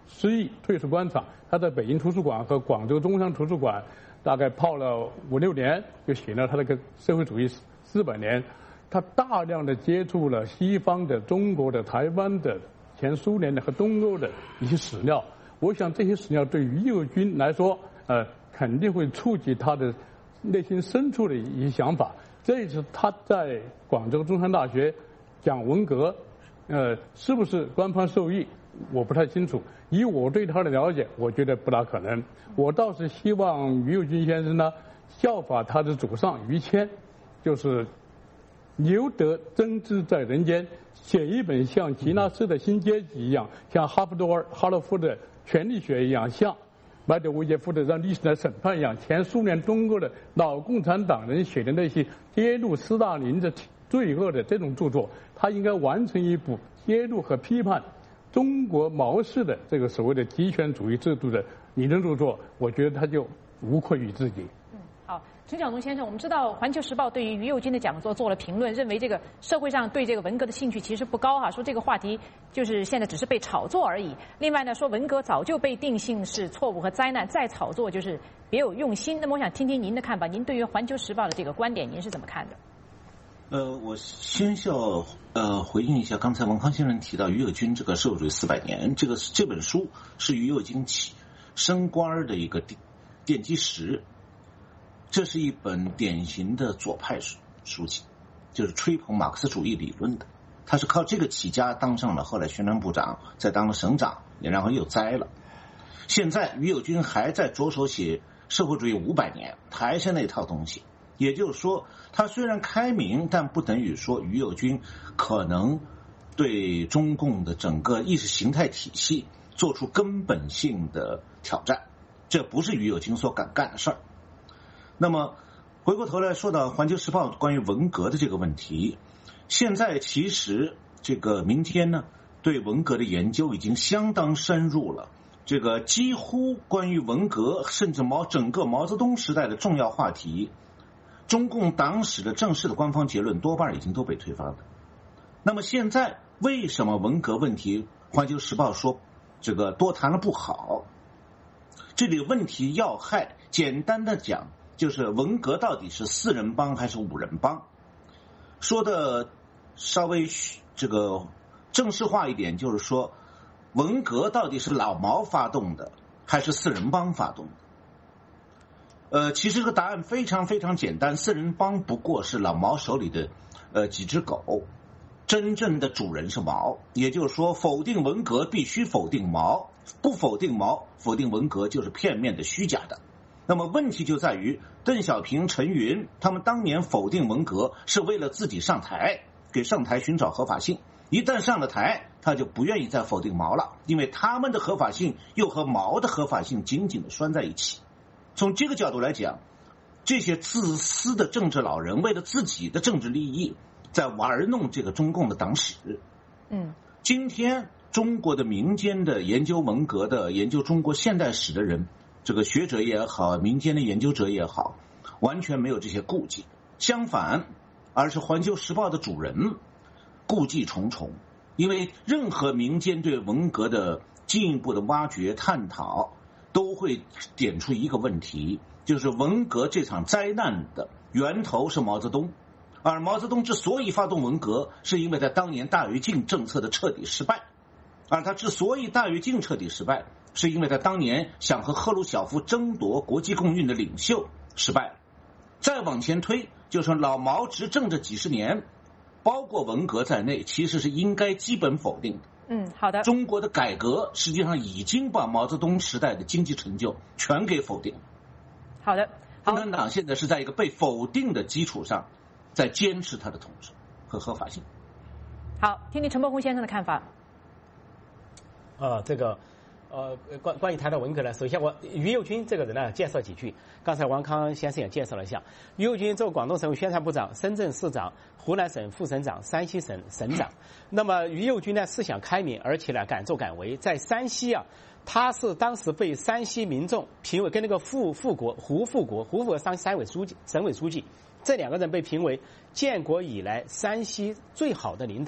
失意退出官场。他在北京图书馆和广州中央图书馆大概泡了五六年，就写了他那个社会主义四百年。他大量的接触了西方的、中国的、台湾的、前苏联的和东欧的一些史料。我想这些史料对于于右军来说，呃，肯定会触及他的内心深处的一些想法。这一次他在广州中山大学讲文革，呃，是不是官方授意，我不太清楚。以我对他的了解，我觉得不大可能。我倒是希望于右军先生呢，效法他的祖上于谦，就是留得真知在人间，写一本像吉纳斯的新阶级一样，像哈佛多尔哈洛夫的权力学一样，像麦德韦杰夫的让历史来审判一样，前苏联中国的老共产党人写的那些揭露斯大林的罪恶的这种著作，他应该完成一部揭露和批判中国毛式的这个所谓的极权主义制度的理论著作，我觉得他就无愧于自己。 嗯，好，陈晓农先生，我们知道《环球时报》对于于右军的讲座做了评论，认为这个社会上对这个文革的兴趣其实不高哈，说这个话题就是现在只是被炒作而已。另外呢，说文革早就被定性是错误和灾难，再炒作就是别有用心。那么我想听听您的看法，您对于《环球时报》的这个观点，您是怎么看的？ 呃，我先要呃回应一下刚才王康先生提到于右军这个社会主义四百年，这个这本书是于右军起升官的一个奠奠基石。这是一本典型的左派书书籍，就是吹捧马克思主义理论的。他是靠这个起家当上了后来宣传部长，再当了省长，也然后又栽了。现在于右军还在着手写社会主义五百年，还是那套东西。也就是说，他虽然开明，但不等于说于右军可能对中共的整个意识形态体系做出根本性的挑战，这不是于右军所敢干的事儿。那么回过头来说到《环球时报》关于文革的这个问题，现在其实这个民间呢对文革的研究已经相当深入了，这个几乎关于文革甚至毛整个毛泽东时代的重要话题，中共党史的正式的官方结论多半已经都被推翻了。那么现在为什么文革问题《环球时报》说这个多谈了不好？这里问题要害简单的讲，就是文革到底是四人帮还是五人帮？说的稍微这个正式化一点，就是说文革到底是老毛发动的还是四人帮发动的？呃，其实这个答案非常非常简单，四人帮不过是老毛手里的呃几只狗，真正的主人是毛。也就是说，否定文革必须否定毛，不否定毛，否定文革就是片面的虚假的。那么问题就在于邓小平、陈云他们当年否定文革是为了自己上台，给上台寻找合法性。一旦上了台，他就不愿意再否定毛了，因为他们的合法性又和毛的合法性紧紧的拴在一起。从这个角度来讲，这些自私的政治老人为了自己的政治利益在玩弄这个中共的党史。 嗯， 今天中国的民间的研究文革的、研究中国现代史的人，这个学者也好，民间的研究者也好，完全没有这些顾忌。相反，而是《环球时报》的主人顾忌重重，因为任何民间对文革的进一步的挖掘探讨，都会点出一个问题，就是文革这场灾难的源头是毛泽东，而毛泽东之所以发动文革，是因为在当年大跃进政策的彻底失败，而他之所以大跃进彻底失败，是因为他当年想和赫鲁晓夫争夺国际共运的领袖失败了。再往前推，就是老毛执政这几十年，包括文革在内，其实是应该基本否定的。 嗯，好的。 中国的改革实际上已经把毛泽东时代的经济成就全给否定了。 好的， 共产党现在是在一个被否定的基础上，在坚持他的统治和合法性。 好，听听陈伯宏先生的看法。 呃，这个。呃，关关于谈到文革呢，首先我于右军这个人呢，介绍几句。刚才王康先生也介绍了一下，于右军做广东省委宣传部长、深圳市长、湖南省副省长、山西省省长。那么于右军呢，思想开明，而且呢敢作敢为。在山西啊，他是当时被山西民众评为跟那个傅富国、胡富国、胡富国当省委书记、省委书记，这两个人被评为建国以来山西最好的领导。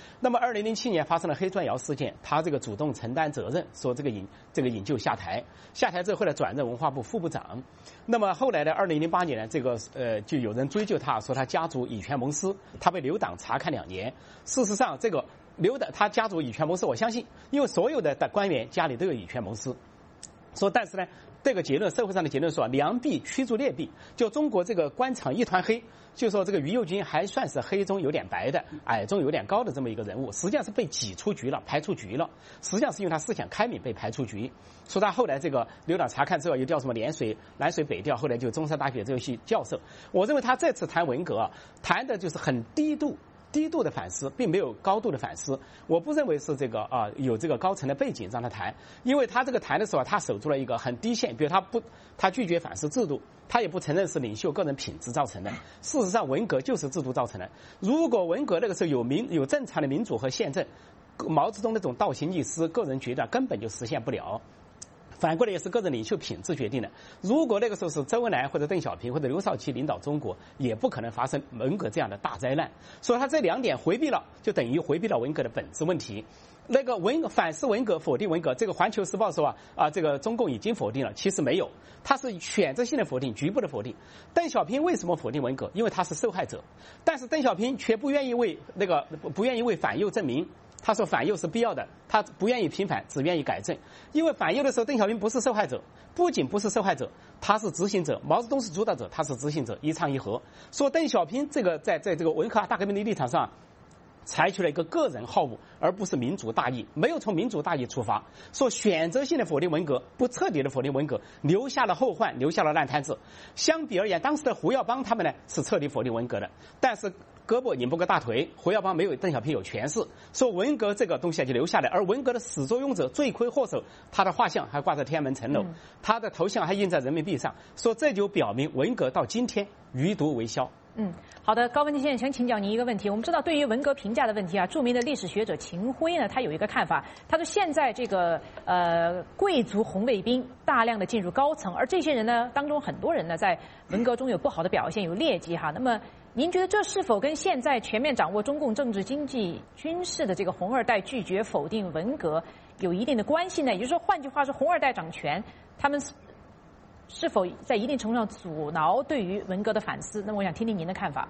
那么二零零七年发生了黑砖窑事件，他这个主动承担责任，说这个引这个引咎下台，下台之后后来转任文化部副部长。那么后来呢，二零零八年呢，这个呃就有人追究他，说他家族以权谋私，他被留党察看两年。事实上，这个留的他家族以权谋私，我相信，因为所有的官员家里都有以权谋私。说但是呢，这个结论，社会上的结论说良币驱逐劣币，就中国这个官场一团黑。就说这个于右军还算是黑中有点白的，矮中有点高的这么一个人物，实际上是被挤出局了，排出局了。实际上是因为他思想开明被排出局。说他后来这个留党察看之后，又叫什么涟水南水北调，后来就中山大学这个系教授。我认为他这次谈文革啊，谈的就是很低度。低度的反思，并没有高度的反思。我不认为是这个啊有这个高层的背景让他谈，因为他这个谈的时候，他守住了一个很低线，比如他不，他拒绝反思制度，他也不承认是领袖个人品质造成的。事实上，文革就是制度造成的。如果文革那个时候有民有正常的民主和宪政，毛泽东那种倒行逆施、个人决断根本就实现不了。反过来也是个人领袖品质决定的。如果那个时候是周恩来或者邓小平或者刘少奇领导中国，也不可能发生文革这样的大灾难。所以他这两点回避了，就等于回避了文革的本质问题。那个文反思文革、否定文革，这个《环球时报》说啊啊，这个中共已经否定了，其实没有，他是选择性的否定、局部的否定。邓小平为什么否定文革？因为他是受害者，但是邓小平却不愿意为那个不愿意为反右证明。他说反右是必要的，他不愿意平反，只愿意改正。因为反右的时候，邓小平不是受害者，不仅不是受害者，他是执行者。毛泽东是主导者，他是执行者，一唱一和。说邓小平这个在在这个文化大革命的立场上，采取了一个个人好恶，而不是民族大义，没有从民族大义出发。说选择性的否定文革，不彻底的否定文革，留下了后患，留下了烂摊子。相比而言，当时的胡耀邦他们呢是彻底否定文革的，但是胳膊拧不过大腿，胡耀邦没有邓小平有权势，说文革这个东西就留下来，而文革的始作俑者、罪魁祸首，他的画像还挂在天安门城楼，嗯、他的头像还印在人民币上，说这就表明文革到今天余毒未消。 嗯，好的，高文先生想请教您一个问题。我们知道，对于文革评价的问题啊，著名的历史学者秦晖呢，他有一个看法，他说现在这个呃贵族红卫兵大量的进入高层，而这些人呢当中很多人呢在文革中有不好的表现，有劣迹哈。那么您觉得这是否跟现在全面掌握中共政治、经济、军事的这个红二代拒绝否定文革有一定的关系呢？也就是说，换句话说，红二代掌权，他们是否在一定程度上阻挠对于文革的反思？那么我想听听您的看法。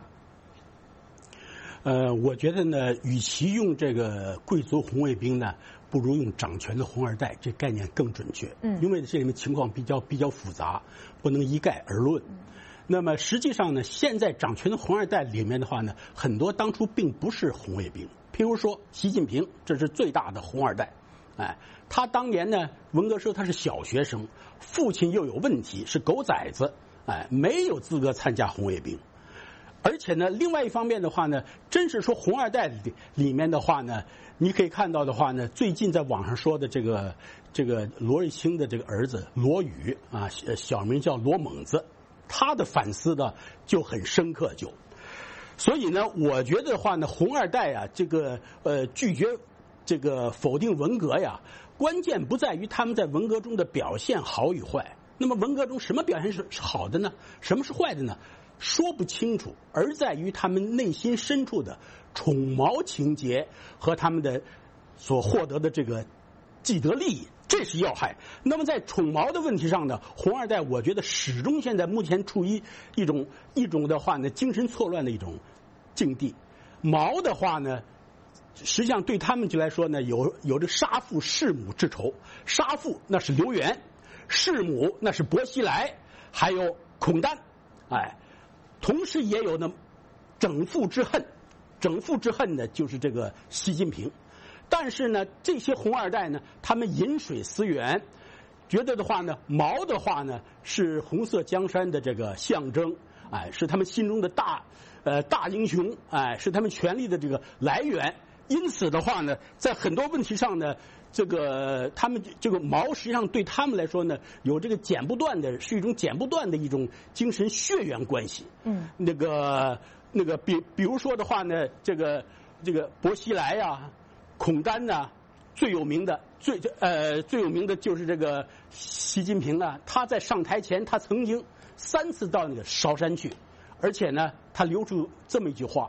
呃，我觉得呢，与其用这个贵族红卫兵呢，不如用掌权的红二代，这概念更准确。嗯，因为这里面情况比较比较复杂，不能一概而论。嗯，那么实际上呢，现在掌权的红二代里面的话呢，很多当初并不是红卫兵。譬如说习近平，这是最大的红二代。哎，他当年呢，文革时候他是小学生，父亲又有问题，是狗崽子，哎，没有资格参加红卫兵。而且呢，另外一方面的话呢，真是说红二代里里面的话呢，你可以看到的话呢，最近在网上说的这个这个罗瑞卿的这个儿子罗宇啊，小名叫罗猛子，他的反思呢就很深刻就。所以呢，我觉得的话呢，红二代啊，这个呃拒绝这个否定文革呀，关键不在于他们在文革中的表现好与坏。那么文革中什么表现是好的呢？什么是坏的呢？说不清楚，而在于他们内心深处的宠毛情节和他们的所获得的这个既得利益，这是要害。那么在宠毛的问题上呢，红二代我觉得始终现在目前处于一种一种的话呢精神错乱的一种境地。毛的话呢，实际上对他们就来说呢，有有着杀父弑母之仇。杀父那是刘源，弑母那是薄熙来，还有孔丹，哎。同时也有呢整父之恨，整父之恨呢就是这个习近平。但是呢，这些红二代呢，他们饮水思源，觉得的话呢，毛的话呢是红色江山的这个象征，哎，是他们心中的大呃大英雄，哎，是他们权力的这个来源。因此的话呢，在很多问题上呢，这个他们这个毛实际上对他们来说呢，有这个剪不断的，是一种剪不断的一种精神血缘关系。嗯，那个那个比比如说的话呢，这个这个薄熙来呀、啊、孔丹呐、啊，最有名的最呃最有名的就是这个习近平啊，他在上台前，他曾经三次到那个韶山去，而且呢，他留出这么一句话。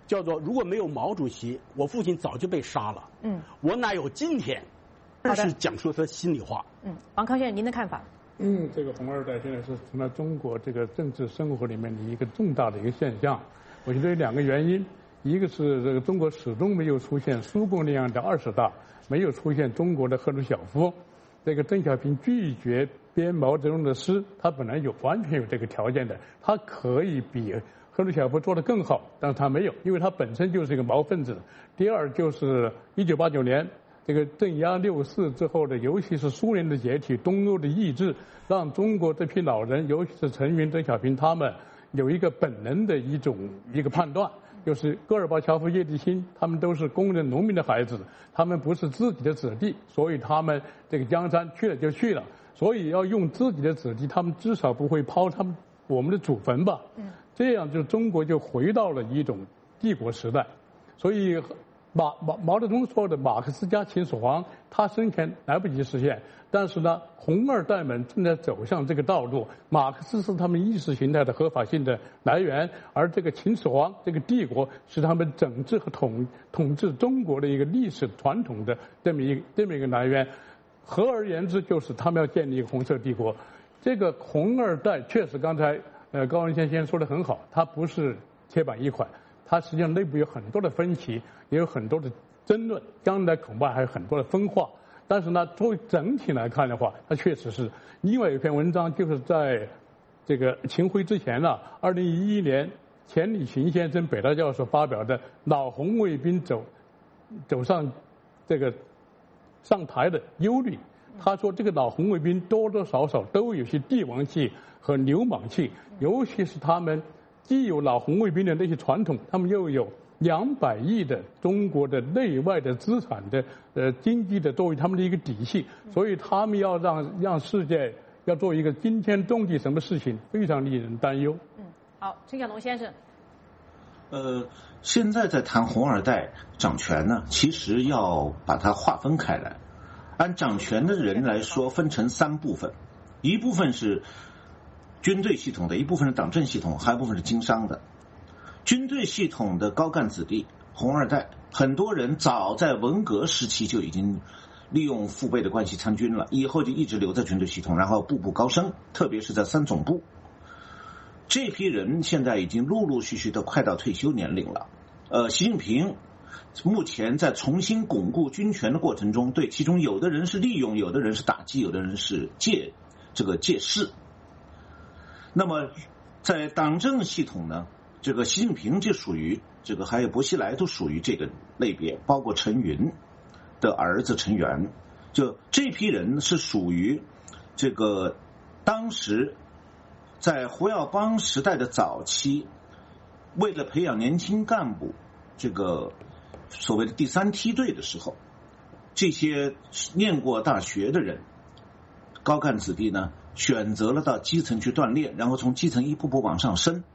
叫做如果没有毛主席，我父亲早就被杀了。嗯，我哪有今天？这是讲述他心里话。 嗯，王康先生，您的看法？ 嗯，这个红二代现在是成了中国这个政治生活里面的一个重大的一个现象。我觉得有两个原因，一个是这个中国始终没有出现苏共那样的二十大，没有出现中国的赫鲁晓夫。这个邓小平拒绝编毛泽东的诗，他本来有完全有这个条件的，他可以比赫鲁晓夫做得更好，但是他没有，因为他本身就是一个毛分子。第二就是一九八九年这个镇压六四之后的，尤其是苏联的解体、东欧的意志，让中国这批老人，尤其是陈云、邓小平他们有一个本能的一种一个判断，就是戈尔巴乔夫、叶利钦他们都是工人农民的孩子，他们不是自己的子弟，所以他们这个江山去了就去了，所以要用自己的子弟，他们至少不会抛他们我们的祖坟吧。嗯，这样就中国就回到了一种帝国时代。所以马毛毛泽东说的马克思加秦始皇，他生前来不及实现，但是呢，红二代们正在走向这个道路。马克思是他们意识形态的合法性的来源，而这个秦始皇这个帝国是他们整治和统统治中国的一个历史传统的这么一这么一个来源。合而言之，就是他们要建立一个红色帝国。这个红二代确实，刚才呃高文先先说的很好，它不是铁板一块。它实际上内部有很多的分歧，也有很多的争论，将来恐怕还有很多的分化。但是呢，作为整体来看的话，它确实是。另外有一篇文章，就是在这个秦晖之前呢，二零一一年钱理群先生北大教授发表的《老红卫兵走走上这个上台的忧虑》，他说这个老红卫兵多多少少都有些帝王气和流氓气，尤其是他们。既有老红卫兵的那些传统，他们又有两百亿的中国的内外的资产的呃经济的作为他们的一个底气，所以他们要让让世界要做一个惊天动地什么事情，非常令人担忧。 嗯，好，陈小农先生。 呃，现在在谈红二代掌权呢，其实要把它划分开来。按掌权的人来说，分成三部分，一部分是军队系统的，一部分是党政系统，还有一部分是经商的。军队系统的高干子弟红二代，很多人早在文革时期就已经利用父辈的关系参军了，以后就一直留在军队系统，然后步步高升，特别是在三总部。这批人现在已经陆陆续续的快到退休年龄了。呃，习近平目前在重新巩固军权的过程中，对其中有的人是利用，有的人是打击，有的人是借这个借势。那么在党政系统呢，这个习近平就属于这个，还有薄熙来都属于这个类别，包括陈云的儿子陈元，就这批人是属于这个当时在胡耀邦时代的早期，为了培养年轻干部这个所谓的第三梯队的时候，这些念过大学的人高干子弟呢，选择了到基层去锻炼，然后从基层一步步往上升。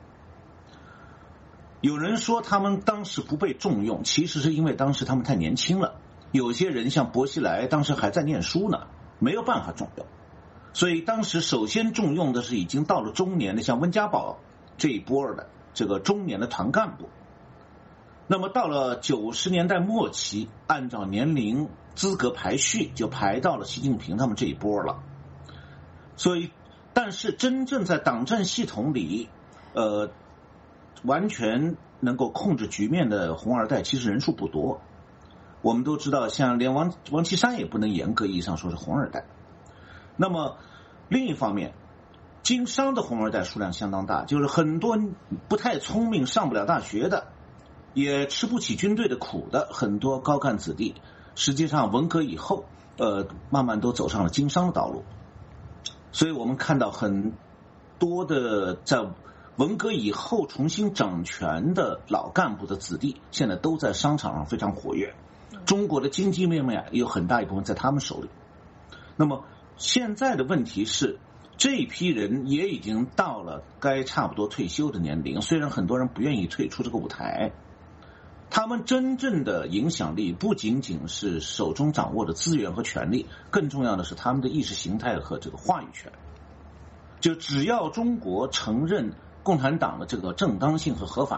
有人说他们当时不被重用，其实是因为当时他们太年轻了，有些人像薄熙来当时还在念书呢，没有办法重用，所以当时首先重用的是已经到了中年的，像温家宝这一波的这个中年的团干部。那么到了九十年代末期，按照年龄资格排序，就排到了习近平他们这一波了。所以，但是真正在党政系统里，呃，完全能够控制局面的红二代，其实人数不多。我们都知道，像连王王岐山也不能严格意义上说是红二代。那么另一方面，经商的红二代数量相当大，就是很多不太聪明、上不了大学的，也吃不起军队的苦的很多高干子弟，实际上文革以后，呃，慢慢都走上了经商的道路。所以我们看到很多的在文革以后重新掌权的老干部的子弟，现在都在商场上非常活跃。中国的经济命脉有很大一部分在他们手里。那么现在的问题是，这批人也已经到了该差不多退休的年龄，虽然很多人不愿意退出这个舞台，他们真正的影响力不仅仅是手中掌握的资源和权力，更重要的是他们的意识形态和这个话语权。就只要中国承认共产党的这个正当性和合法性，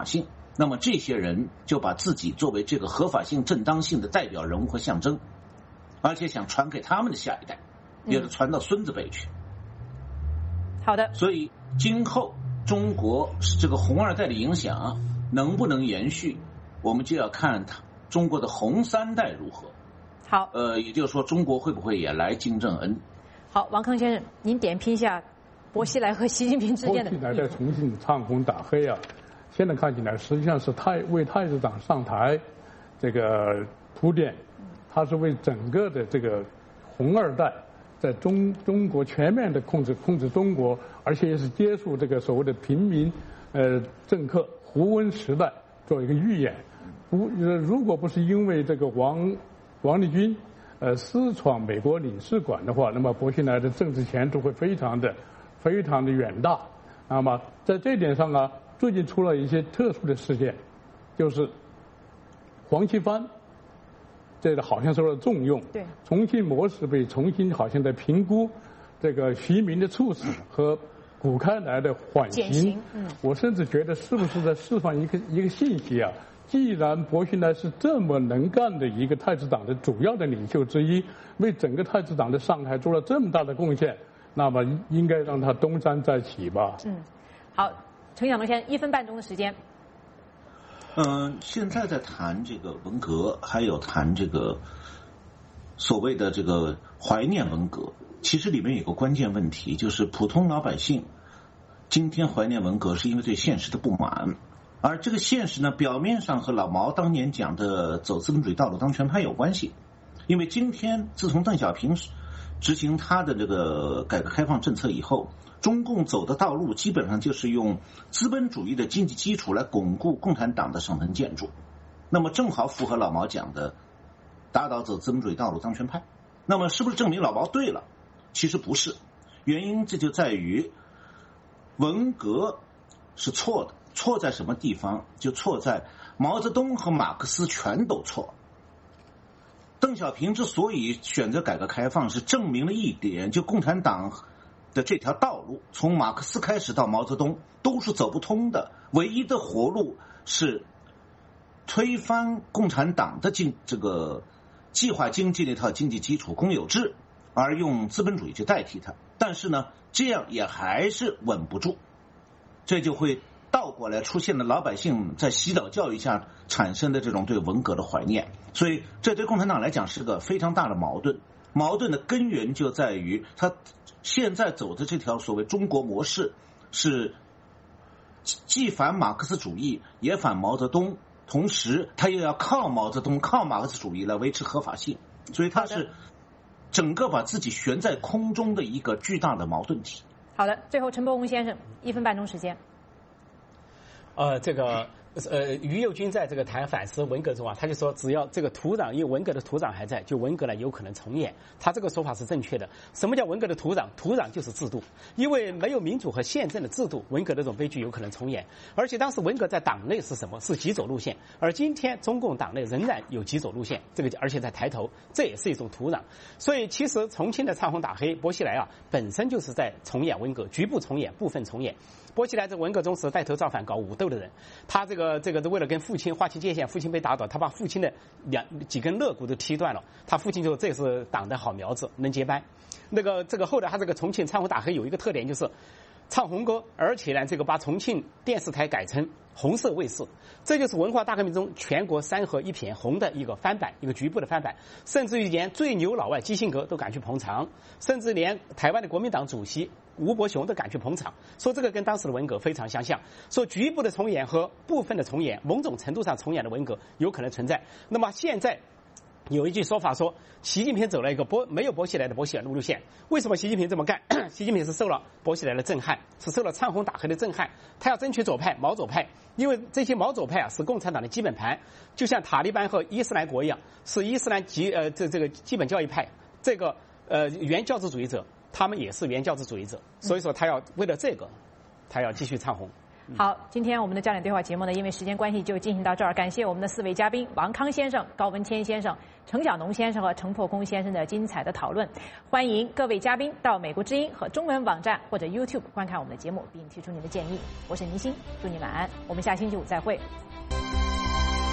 那么这些人就把自己作为这个合法性、正当性的代表人物和象征，而且想传给他们的下一代，也是传到孙子辈去。 好的。 所以今后中国这个红二代的影响能不能延续，我们就要看他中国的红三代如何。 好， 呃，也就是说，中国会不会也来金正恩？ 好，王康先生，您点评一下薄熙来和习近平之间的。 薄熙来在重庆唱红打黑啊，现在看起来实际上是太为太子党上台这个铺垫，他是为整个的这个红二代在中中国全面的控制控制中国，而且也是结束这个所谓的平民呃政客胡温时代做一个预演。不，如果不是因为这个王王立军呃私闯美国领事馆的话，那么薄熙来的政治前途会非常的非常的远大。那么在这点上啊，最近出了一些特殊的事件，就是黄奇帆这个好像受到重用， 对， 重庆模式被重新好像在评估这个徐明的猝死和谷开来的缓刑。嗯，我甚至觉得是不是在释放一个一个信息啊？既然薄熙来是这么能干的一个太子党的主要的领袖之一，为整个太子党的上台做了这么大的贡献，那么应该让他东山再起吧。 嗯，好，陈小龙先生，一分半钟的时间。 嗯、呃，现在在谈这个文革，还有谈这个所谓的这个怀念文革，其实里面有个关键问题，就是普通老百姓今天怀念文革是因为对现实的不满。而这个现实呢，表面上和老毛当年讲的走资本主义道路当权派有关系，因为今天自从邓小平执行他的这个改革开放政策以后，中共走的道路基本上就是用资本主义的经济基础来巩固共产党的上层建筑，那么正好符合老毛讲的打倒走资本主义道路当权派。那么是不是证明老毛对了？其实不是，原因这就在于文革是错的。错在什么地方？就错在毛泽东和马克思全都错。邓小平之所以选择改革开放，是证明了一点，就共产党的这条道路，从马克思开始到毛泽东都是走不通的，唯一的活路是推翻共产党的经这个计划经济那套经济基础公有制，而用资本主义去代替它。但是呢，这样也还是稳不住，这就会倒过来出现了老百姓在洗脑教育下产生的这种对文革的怀念，所以这对共产党来讲是个非常大的矛盾。矛盾的根源就在于他现在走的这条所谓中国模式是既反马克思主义也反毛泽东，同时他又要靠毛泽东靠马克思主义来维持合法性，所以他是整个把自己悬在空中的一个巨大的矛盾体。 好的，最后陈伯宏先生一分半钟时间。 呃，这个呃，于右军在这个谈反思文革中啊，他就说，只要这个土壤，因为文革的土壤还在，就文革呢有可能重演。他这个说法是正确的。什么叫文革的土壤？土壤就是制度，因为没有民主和宪政的制度，文革的这种悲剧有可能重演。而且当时文革在党内是什么？是极左路线，而今天中共党内仍然有极左路线，这个而且在抬头，这也是一种土壤。所以其实重庆的唱红打黑，薄熙来啊本身就是在重演文革，局部重演，部分重演。薄熙来在文革中是带头造反、搞武斗的人，他这个这个为了跟父亲划清界限，父亲被打倒，他把父亲的两几根肋骨都踢断了，他父亲就这是党的好苗子，能接班。那个这个后来他这个重庆唱红打黑有一个特点就是唱红歌，而且呢这个把重庆电视台改成红色卫视，这就是文化大革命中全国三合一片红的一个翻版，一个局部的翻版，甚至于连最牛老外基辛格都敢去捧场，甚至连台湾的国民党主席吴伯雄都敢去捧场，说这个跟当时的文革非常相像，说局部的重演和部分的重演，某种程度上重演的文革有可能存在。那么现在有一句说法说，习近平走了一个薄没有薄熙来的薄熙来路线。为什么习近平这么干？习近平是受了薄熙来的震撼，是受了唱红打黑的震撼。他要争取左派、毛左派，因为这些毛左派啊是共产党的基本盘，就像塔利班和伊斯兰国一样，是伊斯兰基呃这这个基本教义派，这个呃原教旨主义者，他们也是原教旨主义者，所以说他要为了这个，他要继续唱红。 好，今天我们的焦点对话节目呢，因为时间关系就进行到这儿。感谢我们的四位嘉宾王康先生、高文谦先生、程晓农先生和程破空先生的精彩的讨论。欢迎各位嘉宾到美国之音和中文网站或者 YouTube 观看我们的节目，并提出您的建议。我是倪欣，祝您晚安，我们下星期五再会。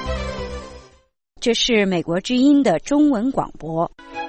这是美国之音的中文广播。